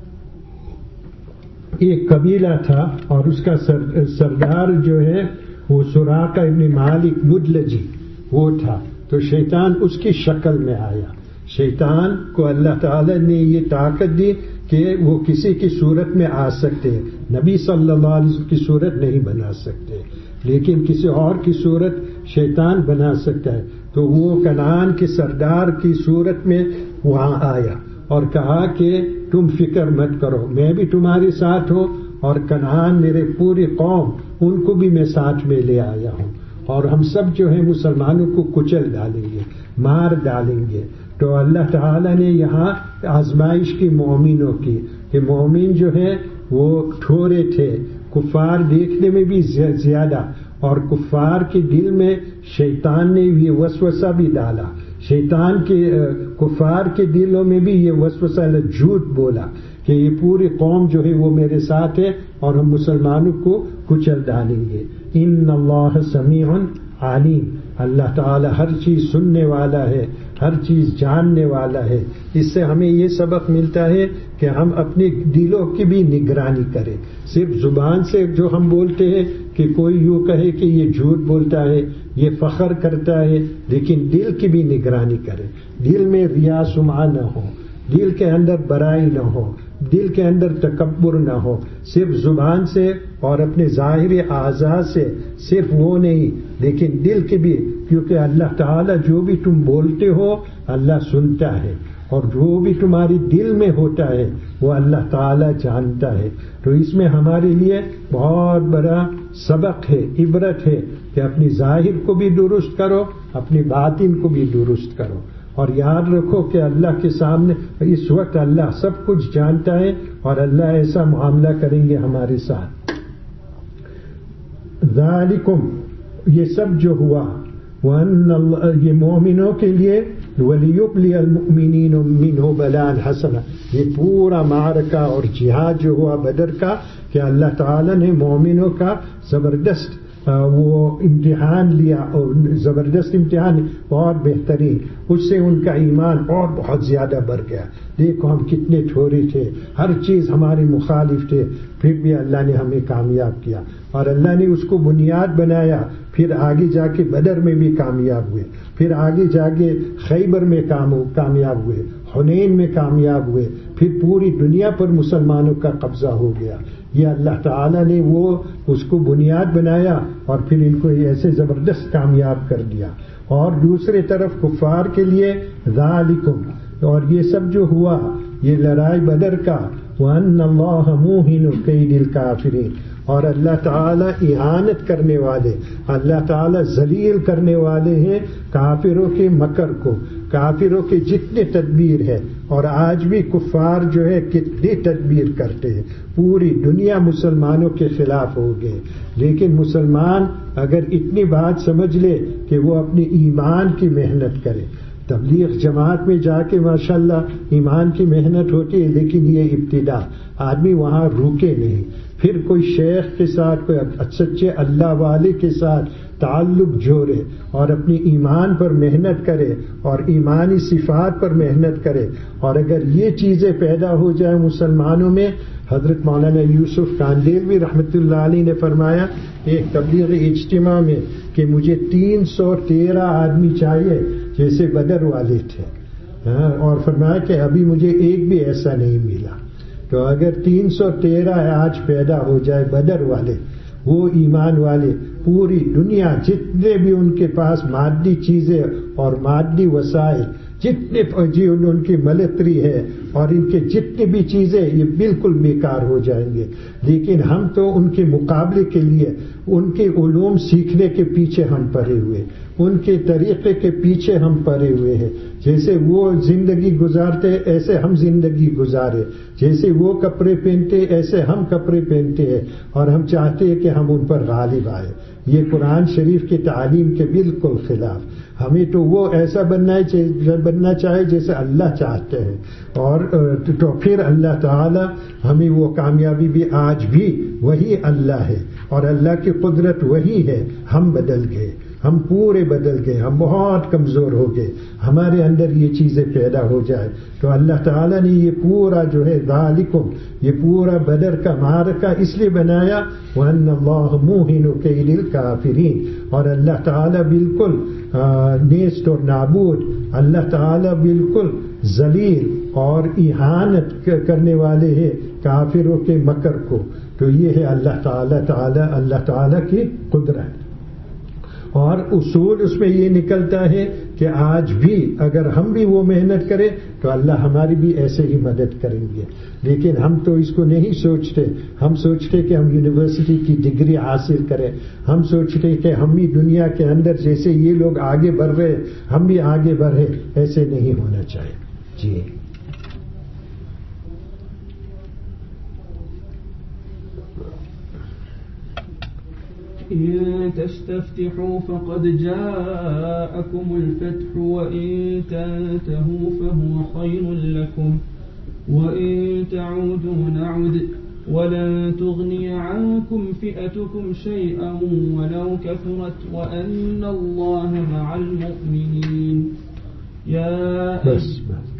[SPEAKER 2] ایک قبیلہ تھا اور اس کا سردار جو ہے وہ سراقہ ابن مالک مدلجی وہ تھا۔ تو شیطان اس کی شکل میں آیا۔ شیطان کو اللہ تعالی نے یہ طاقت دی کہ وہ کسی کی صورت میں آ سکتے ہیں، نبی صلی اللہ علیہ وسلم کی صورت نہیں بنا سکتے، لیکن کسی اور کی صورت شیطان بنا سکتا ہے۔ تو وہ کنعان کے سردار کی صورت میں وہاں آیا اور کہا کہ تم فکر مت کرو، میں بھی تمہارے ساتھ ہوں، اور کنعان میرے پوری قوم ان کو بھی میں ساتھ میں لے آیا ہوں، اور ہم سب جو ہیں مسلمانوں کو کچل ڈالیں گے، مار ڈالیں گے۔ تو اللہ تعالیٰ نے یہاں آزمائش کی مومنوں کی کہ مومن جو ہے وہ تھوڑے تھے، کفار دیکھنے میں بھی زیادہ، اور کفار کے دل میں شیطان نے یہ وسوسہ بھی ڈالا، شیطان کے کفار کے دلوں میں بھی یہ وسوسہ جھوٹ بولا کہ یہ پوری قوم جو ہے وہ میرے ساتھ ہے اور ہم مسلمانوں کو کچل ڈالیں گے۔ ان اللہ سمیع علیم، اللہ تعالی ہر چیز سننے والا ہے، ہر چیز جاننے والا ہے۔ اس سے ہمیں یہ سبق ملتا ہے کہ ہم اپنے دلوں کی بھی نگرانی کریں۔ صرف زبان سے جو ہم بولتے ہیں کہ کوئی یوں کہے کہ یہ جھوٹ بولتا ہے، یہ فخر کرتا ہے، لیکن دل کی بھی نگرانی کریں، دل میں ریا سمعہ نہ ہو، دل کے اندر برائی نہ ہو، دل کے اندر تکبر نہ ہو۔ صرف زبان سے اور اپنے ظاہری اعضاء سے صرف وہ نہیں، لیکن دل کے بھی، کیونکہ اللہ تعالیٰ جو بھی تم بولتے ہو اللہ سنتا ہے، اور جو بھی تمہاری دل میں ہوتا ہے وہ اللہ تعالیٰ جانتا ہے۔ تو اس میں ہمارے لیے بہت بڑا سبق ہے، عبرت ہے کہ اپنی ظاہر کو بھی درست کرو، اپنی باطن کو بھی درست کرو، اور یاد رکھو کہ اللہ کے سامنے اس وقت اللہ سب کچھ جانتا ہے اور اللہ ایسا معاملہ کریں گے ہمارے ساتھ. ذالکم یہ سب جو ہوا وَأَنَّ اللَّهَ یہ مومنوں کے لیے وَلِيُبْلِيَ الْمُؤْمِنِينَ مِنْهُ بَلَاءً حَسَنًا یہ پورا معرکہ اور جہاد جو ہوا بدر کا کہ اللہ تعالی نے مومنوں کا زبردست وہ امتحان لیا اور زبردست امتحان اور بہترین اس سے ان کا ایمان اور بہت زیادہ بڑھ گیا. دیکھو ہم کتنے تھوڑے تھے, ہر چیز ہمارے مخالف تھے, پھر بھی اللہ نے ہمیں کامیاب کیا اور اللہ نے اس کو بنیاد بنایا. پھر آگے جا کے بدر میں بھی کامیاب ہوئے, پھر آگے جا کے خیبر میں کامیاب ہوئے, حنین میں کامیاب ہوئے, پھر پوری دنیا پر مسلمانوں کا قبضہ ہو گیا. یہ اللہ تعالیٰ نے وہ اس کو بنیاد بنایا اور پھر ان کو ایسے زبردست کامیاب کر دیا. اور دوسرے طرف کفار کے لیے ذالکم اور یہ سب جو ہوا یہ لڑائی بدر کا وَأَنَّ اللَّهَ مُوهِنُ كَيْدِ الْكَافِرِينَ اور اللہ تعالیٰ اعانت کرنے والے, اللہ تعالیٰ ذلیل کرنے والے ہیں کافروں کے مکر کو, کافروں کے جتنے تدبیر ہے. اور آج بھی کفار جو ہے کتنی تدبیر کرتے ہیں, پوری دنیا مسلمانوں کے خلاف ہو گئے. لیکن مسلمان اگر اتنی بات سمجھ لے کہ وہ اپنے ایمان کی محنت کرے, تبلیغ جماعت میں جا کے ماشاءاللہ ایمان کی محنت ہوتی ہے, لیکن یہ ابتدا آدمی وہاں رکے نہیں. پھر کوئی شیخ کے ساتھ, کوئی سچے اللہ والے کے ساتھ تعلق جوڑے اور اپنی ایمان پر محنت کرے اور ایمانی صفات پر محنت کرے. اور اگر یہ چیزیں پیدا ہو جائیں مسلمانوں میں, حضرت مولانا یوسف کاندیلوی رحمۃ اللہ علیہ نے فرمایا ایک تبلیغ اجتماع میں کہ مجھے تین سو تیرہ آدمی چاہیے جیسے بدر والے تھے, اور فرمایا کہ ابھی مجھے ایک بھی ایسا نہیں ملا. تو اگر تین سو تیرہ آج پیدا ہو جائے بدر والے, وہ ایمان والے, پوری دنیا جتنے بھی ان کے پاس مادی چیزیں اور مادی وسائل جتنے جی ان کی ملتری ہے اور ان کے جتنی بھی چیزیں یہ بالکل بیکار ہو جائیں گے. لیکن ہم تو ان کے مقابلے کے لیے ان کے علوم سیکھنے کے پیچھے ہم پڑے ہوئے, ان کے طریقے کے پیچھے ہم پڑے ہوئے ہیں. جیسے وہ زندگی گزارتے ایسے ہم زندگی گزارے, جیسے وہ کپڑے پہنتے ایسے ہم کپڑے پہنتے ہیں, اور ہم چاہتے ہیں کہ ہم ان پر غالب آئے. یہ قرآن شریف کی تعلیم کے بالکل خلاف. ہمیں تو وہ ایسا بننا بننا چاہے جیسے اللہ چاہتے ہیں, اور تو پھر اللہ تعالی ہمیں وہ کامیابی بھی, آج بھی وہی اللہ ہے اور اللہ کی قدرت وہی ہے. ہم بدل گئے, ہم پورے بدل گئے, ہم بہت کمزور ہو گئے. ہمارے اندر یہ چیزیں پیدا ہو جائے تو اللہ تعالیٰ نے یہ پورا جو ہے ذالکم یہ پورا بدر کا معرکہ اس لیے بنایا وَأَنَّ اللَّهَ مُوهِنُ كَيْدِ الْكَافِرِينَ اور اللہ تعالیٰ بالکل نیست اور نابود, اللہ تعالیٰ بالکل ذلیل اور اہانت کرنے والے ہیں کافروں کے مکر کو. تو یہ ہے اللہ تعالیٰ تعالیٰ اللہ تعالیٰ کی قدرت. اور اصول اس میں یہ نکلتا ہے کہ آج بھی اگر ہم بھی وہ محنت کریں تو اللہ ہماری بھی ایسے ہی مدد کریں گے. لیکن ہم تو اس کو نہیں سوچتے. ہم سوچتے کہ ہم یونیورسٹی کی ڈگری حاصل کریں, ہم سوچتے کہ ہم بھی دنیا کے اندر جیسے یہ لوگ آگے بڑھ رہے ہم بھی آگے بڑھے. ایسے نہیں ہونا چاہیے. جی
[SPEAKER 1] إن تستفتحوا فقد جاءكم الفتح وإن تنتهوا فهو خير لكم وإن تعودوا نعد ولن تغني عنكم فئتكم شيئا ولو كثرت وأن الله مع المؤمنين. يا
[SPEAKER 2] بس بس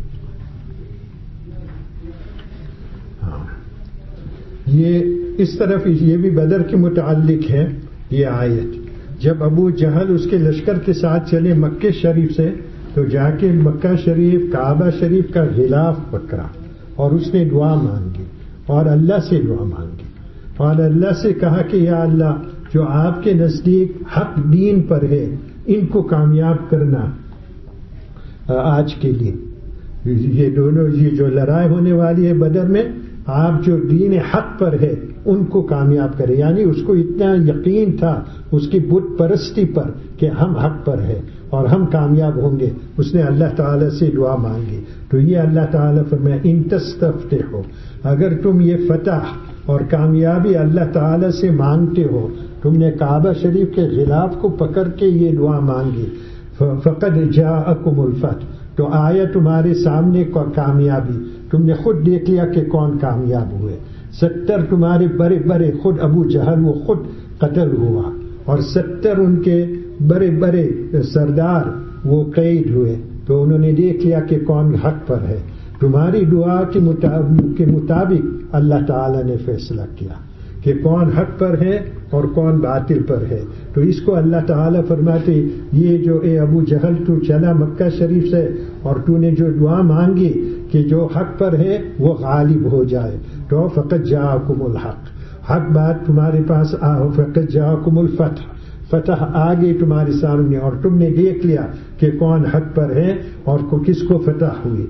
[SPEAKER 2] یہ اس طرف یہ بھی بدر کے متعلق ہے یہ آیت. جب ابو جہل اس کے لشکر کے ساتھ چلے مکہ شریف سے تو جا کے مکہ شریف کعبہ شریف کا غلاف پکڑا اور اس نے دعا مانگی اور اللہ سے دعا مانگی اور اللہ سے کہا کہ یا اللہ جو آپ کے نزدیک حق دین پر ہے ان کو کامیاب کرنا آج کے لیے. یہ دونوں یہ جو لڑائی ہونے والی ہے بدر میں, آپ جو دین حق پر ہے ان کو کامیاب کرے. یعنی اس کو اتنا یقین تھا اس کی بت پرستی پر کہ ہم حق پر ہے, اور ہم کامیاب ہوں گے. اس نے اللہ تعالیٰ سے دعا مانگی. تو یہ اللہ تعالیٰ فرمایا ان تستفتحوا، اگر تم یہ فتح اور کامیابی اللہ تعالیٰ سے مانگتے ہو، تم نے کعبہ شریف کے غلاف کو پکڑ کے یہ دعا مانگی، فقد جاءکم الفتح، تو آیا تمہارے سامنے کامیابی. تم نے خود دیکھ لیا کہ کون کامیاب ہوئے. ستر تمہارے بڑے بڑے، خود ابو جہل وہ خود قتل ہوا، اور ستر ان کے بڑے بڑے سردار وہ قید ہوئے. تو انہوں نے دیکھ لیا کہ کون حق پر ہے. تمہاری دعا کے مطابق اللہ تعالیٰ نے فیصلہ کیا کہ کون حق پر ہے اور کون باطل پر ہے. تو اس کو اللہ تعالیٰ فرماتے یہ جو اے ابو جہل تو چلا مکہ شریف سے اور تو نے جو دعا مانگی کہ جو حق پر ہے وہ غالب ہو جائے، تو فقط جاءکم الحق، حق بات تمہارے پاس آ، فقط جاءکم الفتح، فتح آگے تمہارے سامنے، اور تم نے دیکھ لیا کہ کون حق پر ہے اور کس کو فتح ہوئی.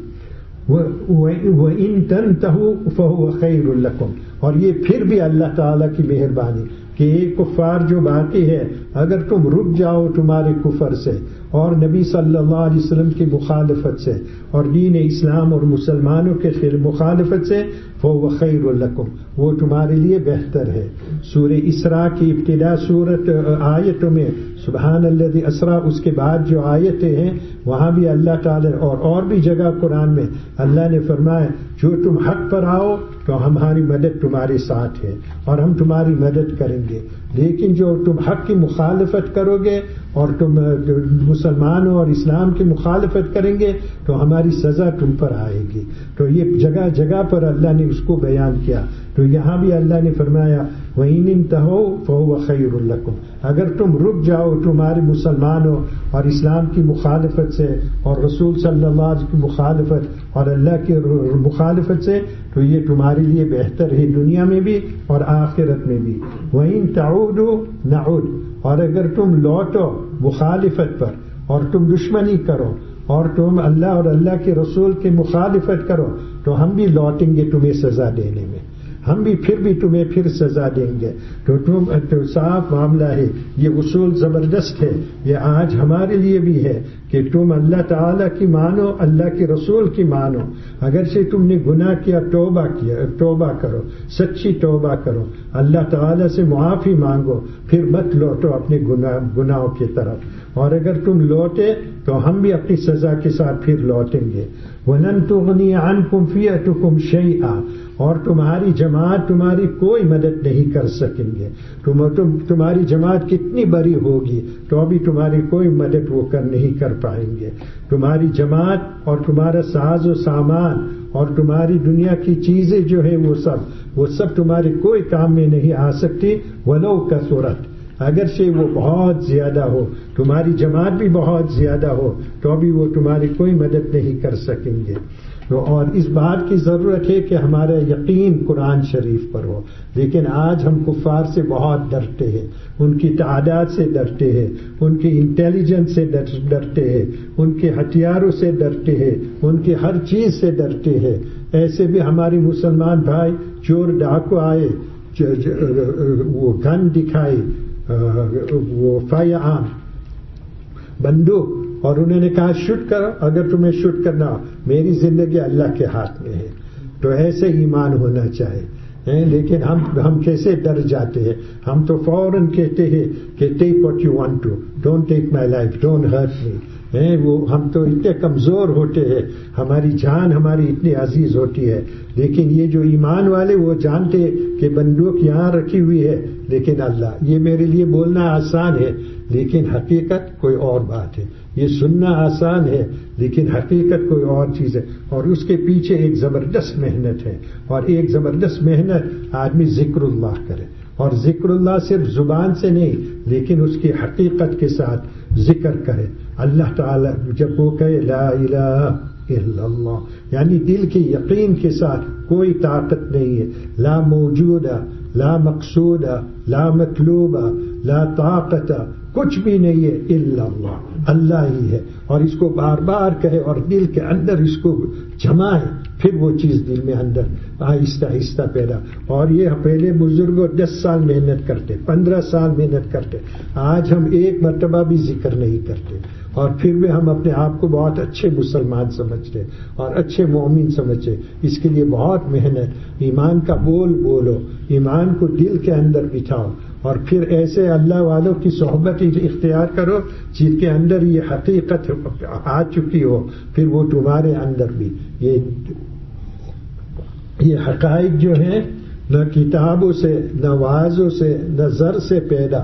[SPEAKER 2] وَإِن تَنْتَهُوا فَهُوَ خَيْرٌ لَكُمْ، اور یہ پھر بھی اللہ تعالیٰ کی مہربانی کہ ایک کفار جو باقی ہے اگر تم رک جاؤ تمہارے کفر سے اور نبی صلی اللہ علیہ وسلم کی مخالفت سے اور دین اسلام اور مسلمانوں کے مخالفت سے، فَهُوَ خَيْرٌ لَكُمْ، وہ تمہارے لیے بہتر ہے. سورہ اسراء کی ابتدا سورت آیتوں میں سبحان الذی اسرا، اس کے بعد جو آیتیں ہیں وہاں بھی اللہ تعالی اور اور بھی جگہ قرآن میں اللہ نے فرمایا جو تم حق پر آؤ تو ہماری مدد تمہارے ساتھ ہے اور ہم تمہاری مدد کریں گے، لیکن جو تم حق کی مخالفت کرو گے اور تم مسلمانوں اور اسلام کی مخالفت کریں گے تو ہماری سزا تم پر آئے گی. تو یہ جگہ جگہ پر اللہ نے اس کو بیان کیا. تو یہاں بھی اللہ نے فرمایا وَإِنِ انْتَهُوا فَهُوَ خَيْرٌ لَكُمْ، اگر تم رک جاؤ تمہارے مسلمانوں اور اسلام کی مخالفت سے اور رسول صلی اللہ علیہ وسلم کی مخالفت اور اللہ کی مخالفت سے تو یہ تمہارے لیے بہتر ہے دنیا میں بھی اور آخرت میں بھی. وَإِن تَعُودُوا نَعُودْ، اور اگر تم لوٹو مخالفت پر اور تم دشمنی کرو اور تم اللہ اور اللہ کے رسول کی مخالفت کرو تو ہم بھی لوٹیں گے تمہیں سزا دینے میں، ہم بھی پھر بھی تمہیں پھر سزا دیں گے. تو تم تو صاف معاملہ ہے، یہ اصول زبردست ہے. یہ آج ہمارے لیے بھی ہے کہ تم اللہ تعالیٰ کی مانو، اللہ کے رسول کی مانو. اگرچہ تم نے گناہ کیا توبہ کیا توبہ کرو، سچی توبہ کرو، اللہ تعالیٰ سے معافی مانگو، پھر مت لوٹو اپنے گناہ گناہوں کی طرف. اور اگر تم لوٹے تو ہم بھی اپنی سزا کے ساتھ پھر لوٹیں گے. وَلَن تُغْنِيَ عَنْكُمْ فِئَتُكُمْ شَيْئًا، اور تمہاری جماعت تمہاری کوئی مدد نہیں کر سکیں گے. تم, تم تمہاری جماعت کتنی بڑی ہوگی تو ابھی تمہاری کوئی مدد وہ کر نہیں کر پائیں گے. تمہاری جماعت اور تمہارا ساز و سامان اور تمہاری دنیا کی چیزیں جو ہے وہ سب وہ سب تمہارے کوئی کام میں نہیں آ سکتی. وَلَوْ كَثُرَتْ، اگرچہ وہ بہت زیادہ ہو، تمہاری جماعت بھی بہت زیادہ ہو تو ابھی وہ تمہاری کوئی مدد نہیں کر سکیں گے. اور اس بات کی ضرورت ہے کہ ہمارا یقین قرآن شریف پر ہو. لیکن آج ہم کفار سے بہت ڈرتے ہیں، ان کی تعداد سے ڈرتے ہیں، ان کی انٹیلیجنس سے ڈرتے ہیں، ان کے ہتھیاروں سے ڈرتے ہیں، ان کی ہر چیز سے ڈرتے ہیں. ایسے بھی ہمارے مسلمان بھائی چور ڈاکو آئے، وہ گن دکھائے، وہ فائر آرم بندوق، اور انہوں نے کہا شوٹ کرو، اگر تمہیں شوٹ کرنا ہو، میری زندگی اللہ کے ہاتھ میں ہے. تو ایسے ایمان ہونا چاہیے. لیکن ہم ہم کیسے ڈر جاتے ہیں، ہم تو فوراً کہتے ہیں کہ take what you want to, don't take my life, don't hurt me. وہ ہم تو اتنے کمزور ہوتے ہیں، ہماری جان ہماری اتنی عزیز ہوتی ہے. لیکن یہ جو ایمان والے وہ جانتے کہ بندوق یہاں رکھی ہوئی ہے لیکن اللہ، یہ میرے لیے بولنا آسان ہے لیکن حقیقت کوئی اور بات ہے. یہ سننا آسان ہے لیکن حقیقت کوئی اور چیز ہے، اور اس کے پیچھے ایک زبردست محنت ہے. اور ایک زبردست محنت آدمی ذکر اللہ کرے، اور ذکر اللہ صرف زبان سے نہیں لیکن اس کی حقیقت کے ساتھ ذکر کرے. اللہ تعالیٰ جب وہ کہے لا الہ الا اللہ، یعنی دل کے یقین کے ساتھ کوئی طاقت نہیں ہے، لا موجودہ، لا مقصودہ، لا مطلوبہ، لا طاقت، کچھ بھی نہیں ہے الا اللہ، اللہ ہی ہے. اور اس کو بار بار کہے اور دل کے اندر اس کو جمائے، پھر وہ چیز دل میں اندر آہستہ آہستہ پیدا. اور یہ پہلے بزرگوں دس سال محنت کرتے، پندرہ سال محنت کرتے. آج ہم ایک مرتبہ بھی ذکر نہیں کرتے. اور پھر بھی ہم اپنے آپ کو بہت اچھے مسلمان سمجھتے اور اچھے مومن سمجھتے. اس کے لیے بہت محنت. ایمان کا بول بولو, ایمان کو دل کے اندر بٹھاؤ, اور پھر ایسے اللہ والوں کی صحبت اختیار کرو جن کے اندر یہ حقیقت آ چکی ہو, پھر وہ تمہارے اندر بھی یہ یہ حقائق جو ہیں نہ کتابوں سے, نہ وعظوں سے, نہ زر سے پیدا,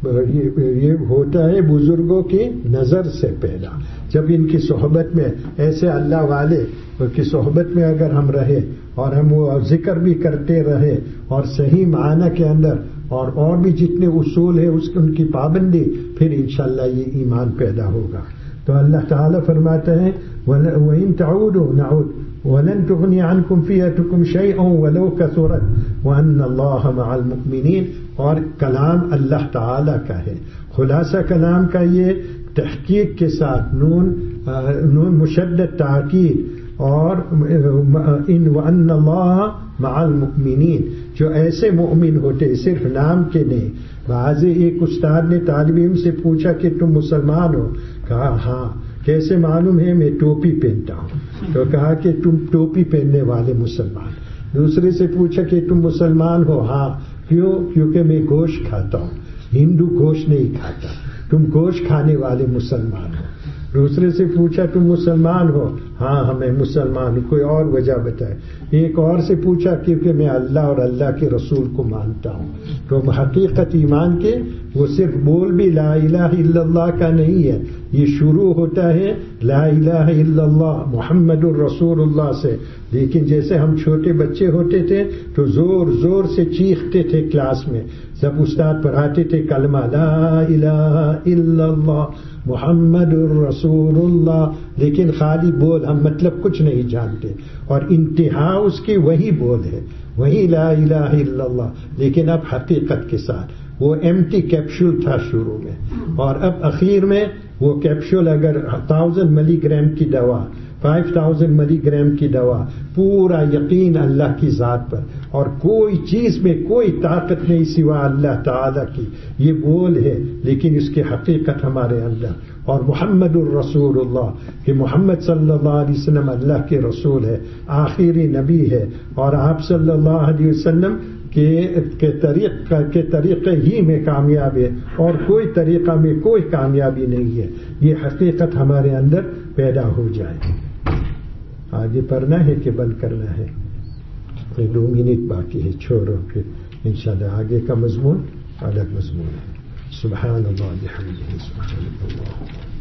[SPEAKER 2] یہ ہوتا ہے بزرگوں کی نظر سے پیدا. جب ان کی صحبت میں ایسے اللہ والے کی صحبت میں اگر ہم رہے اور ہم وہ ذکر بھی کرتے رہے اور صحیح معنی کے اندر اور اور بھی جتنے اصول ہیں اس ان کی پابندی, پھر انشاءاللہ یہ ایمان پیدا ہوگا. تو اللہ تعالیٰ فرماتے ہیں وَإِن تَعُودُوا نَعُودْ وَلَن تُغْنِيَ عَنْكُمْ فِئَتُكُمْ شَيْئًا وَلَوْ كَثُرَتْ وَأَنَّ اللَّهَ مَعَ الْمُؤْمِنِينَ. اور کلام اللہ تعالیٰ کا ہے. خلاصہ کلام کا یہ تحقیق کے ساتھ نون نون مشدد تاکید اور ان وَأَنَّ اللَّهَ مَعَ الْمُؤْمِنِينَ, جو ایسے مؤمن ہوتے صرف نام کے نہیں. بعض ایک استاد نے طالب علم سے پوچھا کہ تم مسلمان ہو؟ کہا ہاں. کیسے معلوم ہے؟ میں ٹوپی پہنتا ہوں. تو کہا کہ تم ٹوپی پہننے والے مسلمان. دوسرے سے پوچھا کہ تم مسلمان ہو؟ ہاں. کیوں؟ کیونکہ میں گوشت کھاتا ہوں. ہندو گوشت نہیں کھاتا. تم گوشت کھانے والے مسلمان ہو. دوسرے سے پوچھا تم مسلمان ہو؟ ہاں ہمیں مسلمان ہوں. کوئی اور وجہ بتائے. ایک اور سے پوچھا کیونکہ میں اللہ اور اللہ کے رسول کو مانتا ہوں. تو حقیقت ایمان کے وہ صرف بول بھی لا الہ الا اللہ کا نہیں ہے. یہ شروع ہوتا ہے لا الہ الا اللہ محمد الرسول اللہ سے. لیکن جیسے ہم چھوٹے بچے ہوتے تھے تو زور زور سے چیختے تھے کلاس میں جب استاد پڑھاتے تھے کلمہ لا الہ الا اللہ محمد الرسول اللہ, لیکن خالی بول, ہم مطلب کچھ نہیں جانتے. اور انتہا اس کی وہی بول ہے, وہی لا الہ الا اللہ, لیکن اب حقیقت کے ساتھ. وہ ایمٹی کیپسول تھا شروع میں, اور اب اخیر میں وہ کیپسول اگر تھاؤزینڈ ملی گرام کی دوا, فائیو تھاؤزینڈ ملی گرام کی دوا, پورا یقین اللہ کی ذات پر, اور کوئی چیز میں کوئی طاقت نہیں سوا اللہ تعالی کی. یہ بول ہے لیکن اس کی حقیقت ہمارے اندر. اور محمد الرسول اللہ کہ محمد صلی اللہ علیہ وسلم اللہ کے رسول ہے, آخری نبی ہے, اور آپ صلی اللہ علیہ وسلم کے طریق کے طریقے ہی میں کامیاب ہے, اور کوئی طریقہ میں کوئی کامیابی نہیں ہے. یہ حقیقت ہمارے اندر پیدا ہو جائے. آگے پڑھنا ہے کہ بند کرنا ہے؟ دو منٹ باقی ہے, چھوڑو پھر انشاءاللہ آگے کا مضمون الگ مضمون ہے. سبحان اللہ بحمدہ سبحان اللہ.